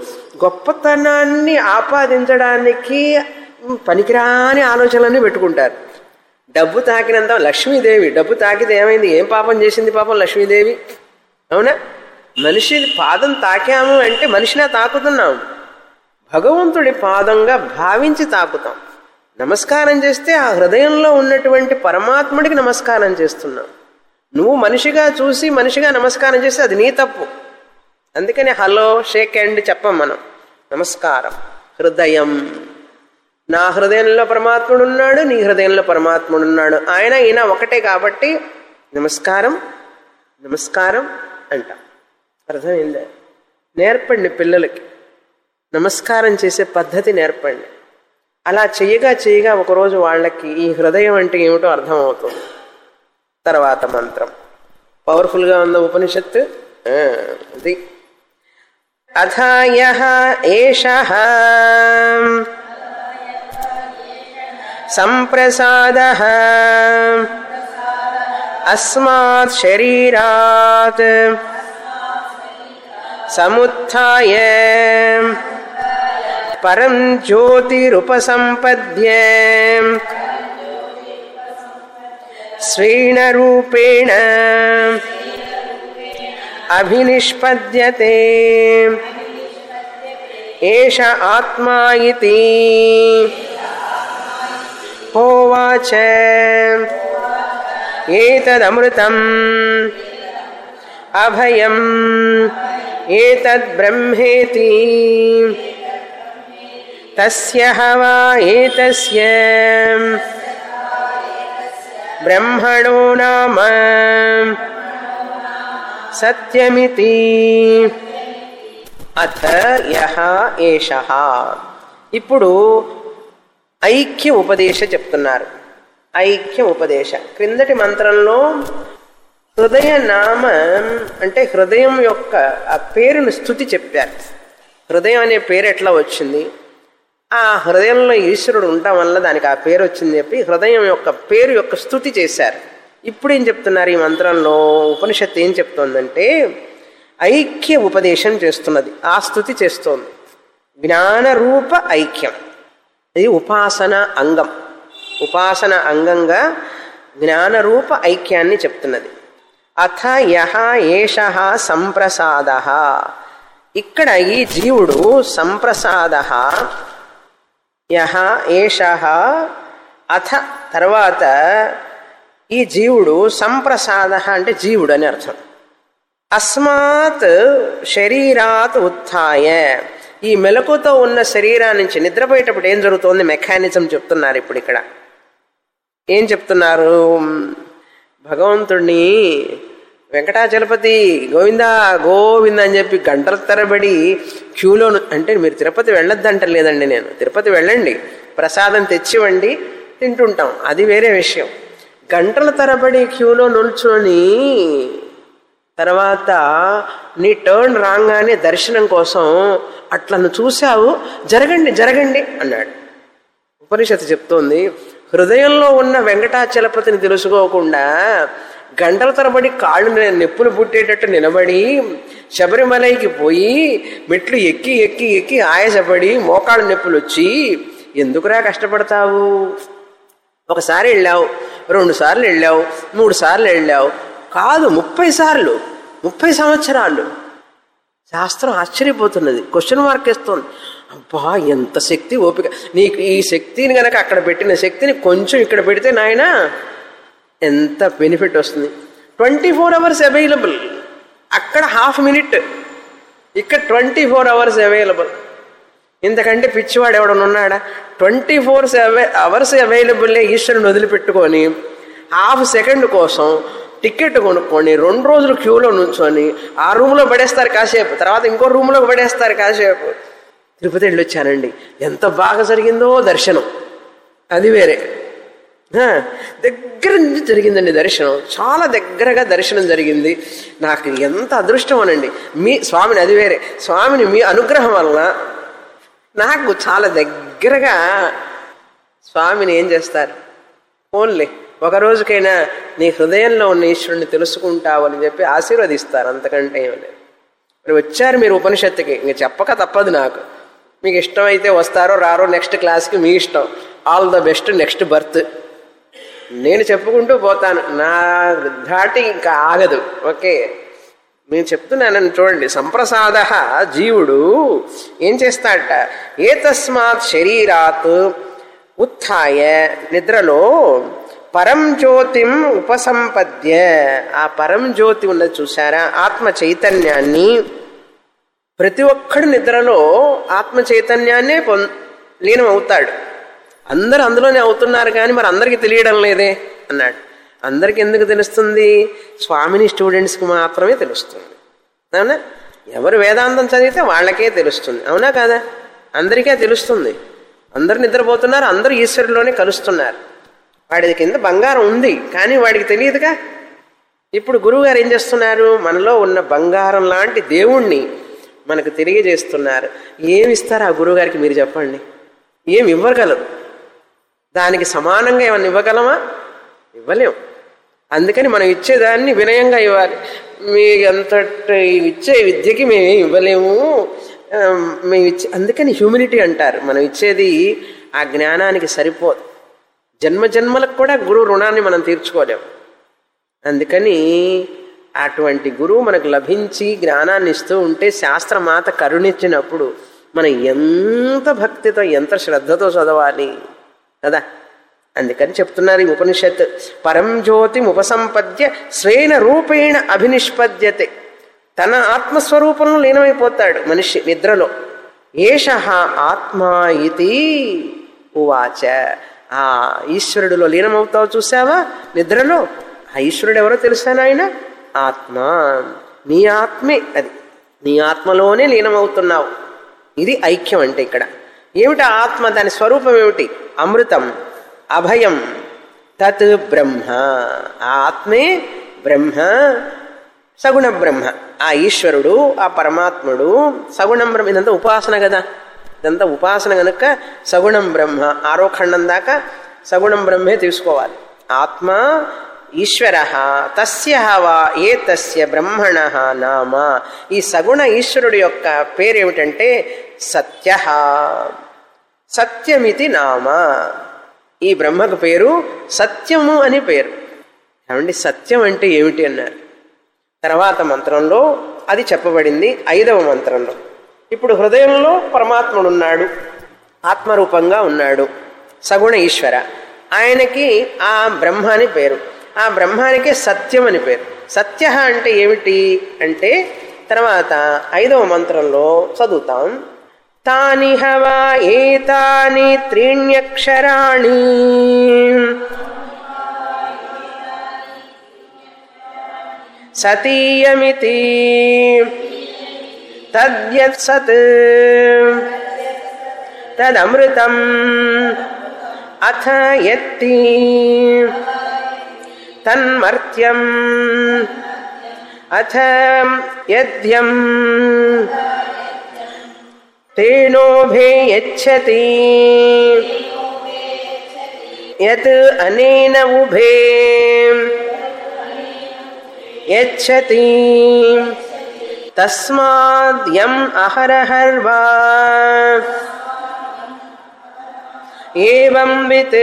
గొప్పతనాన్ని ఆపాదించడానికి పనికిరాని ఆలోచనలన్నీ పెట్టుకుంటారు. డబ్బు తాకినంత లక్ష్మీదేవి, డబ్బు తాకితే ఏమైంది? ఏం పాపం చేసింది పాపం లక్ష్మీదేవి? అవునా? మనిషి పాదం తాకాము అంటే మనిషినే తాకుతున్నాం, భగవంతుడి పాదంగా భావించి తాకుతాం. నమస్కారం చేస్తే ఆ హృదయంలో ఉన్నటువంటి పరమాత్ముడికి నమస్కారం చేస్తున్నాం. నువ్వు మనిషిగా చూసి మనిషిగా నమస్కారం చేస్తే అది నీ తప్పు. అందుకని హలో షేక్ హ్యాండ్ చెప్పం మనం. నమస్కారం హృదయం. నా హృదయంలో పరమాత్ముడు ఉన్నాడు, నీ హృదయంలో పరమాత్ముడు ఉన్నాడు, ఆయన ఈయన ఒకటే కాబట్టి నమస్కారం. నమస్కారం అంటాం. అర్థమైందా? నేర్పండి పిల్లలకి, నమస్కారం చేసే పద్ధతి నేర్పండి. అలా చెయ్యగా చెయ్యగా ఒకరోజు వాళ్ళకి ఈ హృదయం అంటే ఏమిటో అర్థమవుతుంది. తర్వాత మంత్రం పవర్ఫుల్గా ఉన్న ఉపనిషత్తు అది. అథాయః ఏషః సంప్రసాదః అస్మాత్ శరీరాత్ సముత్థాయ పరం జ్యోతిరుపసంపద్యే స్వేన రూపేణ అభినిష్పద్యతే ఏష ఆత్మా ఇతి హోవాచ. ఏతదమృతం అభయం ఏతద్బ్రహ్మేతి తస్య వా ఏతస్య బ్రహ్మణో నామ సత్యమితి. అథ యః ఏషః. ఇప్పుడు ఐక్య ఉపదేశ చెప్తున్నారు. ఐక్య ఉపదేశ క్రిందటి మంత్రంలో హృదయ నామ అంటే హృదయం యొక్క ఆ పేరును స్తుతి చెప్పారు. హృదయం అనే పేరు ఎట్లా వచ్చింది, ఆ హృదయంలో ఈశ్వరుడు ఉండటం వల్ల దానికి ఆ పేరు వచ్చింది చెప్పి హృదయం యొక్క పేరు యొక్క స్తుతి చేశారు. ఇప్పుడు ఏం చెప్తున్నారు ఈ మంత్రంలో? ఉపనిషత్తు ఏం చెప్తోందంటే ఐక్య ఉపదేశం చేస్తున్నది, ఆ స్తుతి చేస్తోంది. జ్ఞానరూప ఐక్యం, ఇది ఉపాసన అంగం. ఉపాసన అంగంగా జ్ఞానరూప ఐక్యాన్ని చెప్తున్నది. అథ యః ఏషః సంప్రసాదః. ఇక్కడ ఈ జీవుడు సంప్రసాదః, యః ఏషః అథ తర్వాత ఈ జీవుడు సంప్రసాదః అంటే జీవుడు అని అర్థం. అస్మాత్ శరీరాత్ ఉత్థాయ, ఈ మెలకుతో ఉన్న శరీరాన్ని నుంచి నిద్రపోయేటప్పుడు ఏం జరుగుతోంది మెకానిజం చెప్తున్నారు. ఇప్పుడు ఇక్కడ ఏం చెప్తున్నారు? భగవంతుడిని వెంకటాచలపతి గోవిందా గోవింద అని చెప్పి గంటల తరబడి క్యూలో, అంటే మీరు తిరుపతి వెళ్ళొద్దంటలేదండి, నేను తిరుపతి వెళ్ళండి, ప్రసాదం తెచ్చివ్వండి, తింటుంటాం, అది వేరే విషయం. గంటల తరబడి క్యూలో నిల్చొని తర్వాత నీ టర్న్ రాగానే దర్శనం కోసం అట్లా నువ్వు చూసావు, జరగండి జరగండి అన్నాడు. ఉపనిషత్తు చెప్తోంది హృదయంలో ఉన్న వెంకటాచలపతిని తెలుసుకోకుండా గంటల తరబడి కాళ్ళు నొప్పులు పుట్టేటట్టు నిలబడి శబరిమలైకి పోయి మెట్లు ఎక్కి ఎక్కి ఎక్కి ఆయాసపడి మోకాళ్ళ నొప్పులు వచ్చి ఎందుకురా కష్టపడతావు? ఒకసారి వెళ్ళావు, రెండు సార్లు వెళ్ళావు, మూడు సార్లు వెళ్ళావు, కాదు ముప్పై సార్లు, ముప్పై సంవత్సరాలు. శాస్త్రం ఆశ్చర్యపోతున్నది, క్వశ్చన్ మార్క్ వేస్తోంది. అబ్బా ఎంత శక్తి ఓపిక నీకు! ఈ శక్తిని గనక అక్కడ పెట్టిన శక్తిని కొంచెం ఇక్కడ పెడితే నాయన ఎంత బెనిఫిట్ వస్తుంది. ట్వంటీ ఫోర్ అవర్స్ అవైలబుల్, అక్కడ హాఫ్ మినిట్, ఇక్కడ ట్వంటీ ఫోర్ అవర్స్ అవైలబుల్. ఇంతకంటే పిచ్చివాడు ఎవడన్నా ఉన్నాడా? ట్వంటీ ఫోర్ అవర్స్ అవైలబుల్లే ఈశ్వరుని వదిలిపెట్టుకొని హాఫ్ సెకండ్ కోసం టికెట్ కొనుక్కొని రెండు రోజులు క్యూలో నుంచొని ఆ రూమ్లో పడేస్తారు కాసేపు, తర్వాత ఇంకో రూమ్లో పడేస్తారు కాసేపు. తిరుపతి వెళ్ళొచ్చానండి, ఎంత బాగా జరిగిందో దర్శనం, అది వేరే. దగ్గర నుంచి జరిగిందండి దర్శనం, చాలా దగ్గరగా దర్శనం జరిగింది, నాకు ఎంత అదృష్టం అనండి. మీ స్వామిని, అది వేరే. స్వామిని మీ అనుగ్రహం వలన నాకు చాలా దగ్గరగా స్వామిని ఏం చేస్తారు, ఓన్లీ ఒక రోజుకైనా నీ హృదయంలో ఉన్న ఈశ్వరుని తెలుసుకుంటావు అని చెప్పి ఆశీర్వదిస్తారు, అంతకంటే ఏమని. మరి వచ్చారు మీరు ఉపనిషత్తుకి, ఇంక చెప్పక తప్పదు నాకు. మీకు ఇష్టమైతే వస్తారో రారో నెక్స్ట్ క్లాస్కి మీ ఇష్టం. All the best next birth. నేను చెప్పుకుంటూ పోతాను, నా ధాటి ఇంకా ఆగదు. ఓకే, నేను చెప్తున్నానని చూడండి. సంప్రసాద జీవుడు ఏం చేస్తాడట? ఏ తస్మాత్ శరీరాత్ ఉత్థాయ, నిద్రలో పరం జ్యోతిం ఉపసంపద్య, ఆ పరం జ్యోతి ఉన్నది చూసారా, ఆత్మ చైతన్యాన్ని. ప్రతి ఒక్కడు నిద్రలో ఆత్మ చైతన్యాన్నే పొ లీనం అవుతాడు. అందరూ అందులోనే అవుతున్నారు కానీ మరి అందరికీ తెలియడం లేదే అన్నాడు. అందరికి ఎందుకు తెలుస్తుంది? స్వామిని స్టూడెంట్స్కి మాత్రమే తెలుస్తుంది. అవునా? ఎవరు వేదాంతం చదివితే వాళ్ళకే తెలుస్తుంది. అవునా కాదా? అందరికీ తెలుస్తుంది. అందరు నిద్రపోతున్నారు, అందరూ ఈశ్వరులోనే కలుస్తున్నారు. వాడి కింద బంగారం ఉంది, కానీ వాడికి తెలియదుగా. ఇప్పుడు గురువుగారు ఏం చేస్తున్నారు? మనలో ఉన్న బంగారం లాంటి దేవుణ్ణి మనకు తెలియజేస్తున్నారు. ఏమి ఇస్తారు ఆ గురువుగారికి మీరు చెప్పండి? ఏమి ఇవ్వగలరు? దానికి సమానంగా ఏమన్నా ఇవ్వగలమా? ఇవ్వలేము. అందుకని మనం ఇచ్చేదాన్ని వినయంగా ఇవ్వాలి. మీకు అంతటి ఇచ్చే విద్యకి మేమేం ఇవ్వలేము, మేము ఇచ్చే అందుకని హ్యూమిలిటీ అంటారు. మనం ఇచ్చేది ఆ జ్ఞానానికి సరిపోదు. జన్మ జన్మలకు కూడా గురువు రుణాన్ని మనం తీర్చుకోలేము. అందుకని అటువంటి గురువు మనకు లభించి జ్ఞానాన్ని ఇస్తూ ఉంటే శాస్త్రమాత కరుణించినప్పుడు మనం ఎంత భక్తితో ఎంత శ్రద్ధతో చదవాలి కదా. అందుకని చెప్తున్నారు ఈ ఉపనిషత్, పరం జ్యోతి ఉపసంపద్య స్వేన రూపేణ అభినిష్పద్యతే. తన ఆత్మస్వరూపంలో లీనమైపోతాడు మనిషి నిద్రలో. ఏష ఆత్మా ఇతి ఉవాచ. ఆ ఈశ్వరుడిలో లీనమవుతావు చూసావా నిద్రలో? ఆ ఈశ్వరుడు ఎవరో తెలుసా నాయన? ఆత్మ. నీ ఆత్మే అది. నీ ఆత్మలోనే లీనమవుతున్నావు. ఇది ఐక్యం అంటే ఇక్కడ. ఏమిటి ఆత్మ? దాని స్వరూపం ఏమిటి? అమృతం, అభయం, తత్ బ్రహ్మ. ఆ ఆత్మే బ్రహ్మ, సగుణ బ్రహ్మ. ఆ ఈశ్వరుడు, ఆ పరమాత్ముడు సగుణం బ్రహ్మ. ఇదంతా ఉపాసన కదా, ఇదంతా ఉపాసన కనుక సగుణం బ్రహ్మ. ఆరో ఖండం దాకా సగుణం బ్రహ్మే తీసుకోవాలి. ఆత్మ ఈశ్వర తస్య వా ఏ తస్య బ్రహ్మణ నామ. ఈ సగుణ ఈశ్వరుడు యొక్క పేరేమిటంటే సత్య. సత్యమితి నామ. ఈ బ్రహ్మకు పేరు సత్యము అని పేరు. ఏమండి సత్యం అంటే ఏమిటి అన్నారు తర్వాత మంత్రంలో. అది చెప్పబడింది ఐదవ మంత్రంలో. ఇప్పుడు హృదయంలో పరమాత్ముడు ఉన్నాడు, ఆత్మరూపంగా ఉన్నాడు, సగుణ ఈశ్వర. ఆయనకి ఆ బ్రహ్మ అని పేరు. ఆ బ్రహ్మానికి సత్యం అని పేరు. సత్య అంటే ఏమిటి అంటే తర్వాత ఐదవ మంత్రంలో చదువుతాం. తాని హవా ఏతాని త్రీణ్యక్షరాణి సతీయమితి తద్యత్ సత్ తదమృతం అథ యత్తి తన్మర్త్యం అథ యద్యం తేనోభే యచ్చతి యత్ అనేన ఉభే యచ్చతి తస్మాద్యం అహరహర్వా ఏవం విత్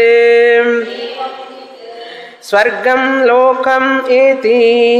స్వర్గం లోకం ఏతి.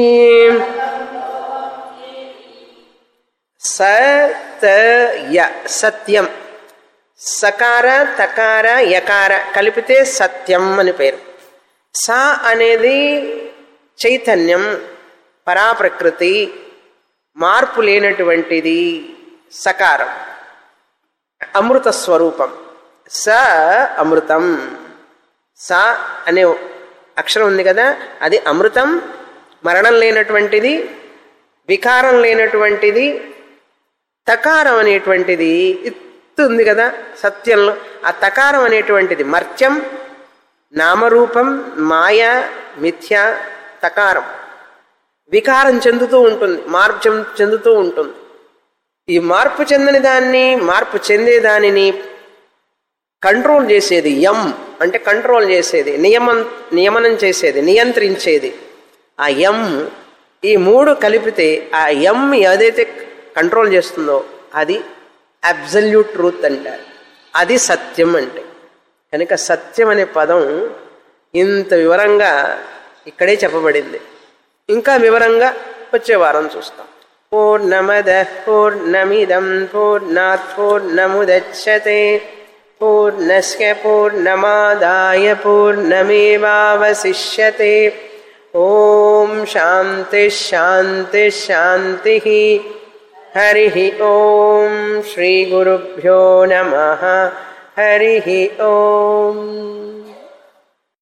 సత్య సత్యం. సకార తకార యకార కలిపితే సత్యం అని పేరు. స అనేది చైతన్యం, పరాప్రకృతి, మార్పు లేనటువంటిది సకారం, అమృత స్వరూపం. స అమృతం. స అనే అక్షరం ఉంది కదా, అది అమృతం, మరణం లేనటువంటిది, వికారం లేనటువంటిది. తకారం అనేటువంటిది ఇత్తు ఉంది కదా సత్యంలో, ఆ తకారం అనేటువంటిది మర్త్యం, నామరూపం, మాయ, మిథ్య. తకారం వికారం చెందుతూ ఉంటుంది, మార్పు చెందుతూ ఉంటుంది. ఈ మార్పు చెందని దాన్ని, మార్పు చెందే దానిని కంట్రోల్ చేసేది యం అంటే కంట్రోల్ చేసేది, నియమం నియమనం చేసేది, నియంత్రించేది ఆ యం. ఈ మూడు కలిపితే ఆ యం ఏదైతే కంట్రోల్ చేస్తుందో అది అబ్సల్యూట్ ట్రూత్ అంటారు. అది సత్యం అంటే. కనుక సత్యం అనే పదం ఇంత వివరంగా ఇక్కడే చెప్పబడింది. ఇంకా వివరంగా వచ్చే వారం చూస్తాం. పూర్ణమద పూర్ణమిదం పూర్ణాత్ పూర్ణముదచ్యతే పూర్ణస్య పూర్ణమాదాయ పూర్ణమేవావశిష్యతే. ఓం శాంతి శాంతి శాంతి. హరి ఓం శ్రీ గురుభ్యో నమః. హరి ఓం.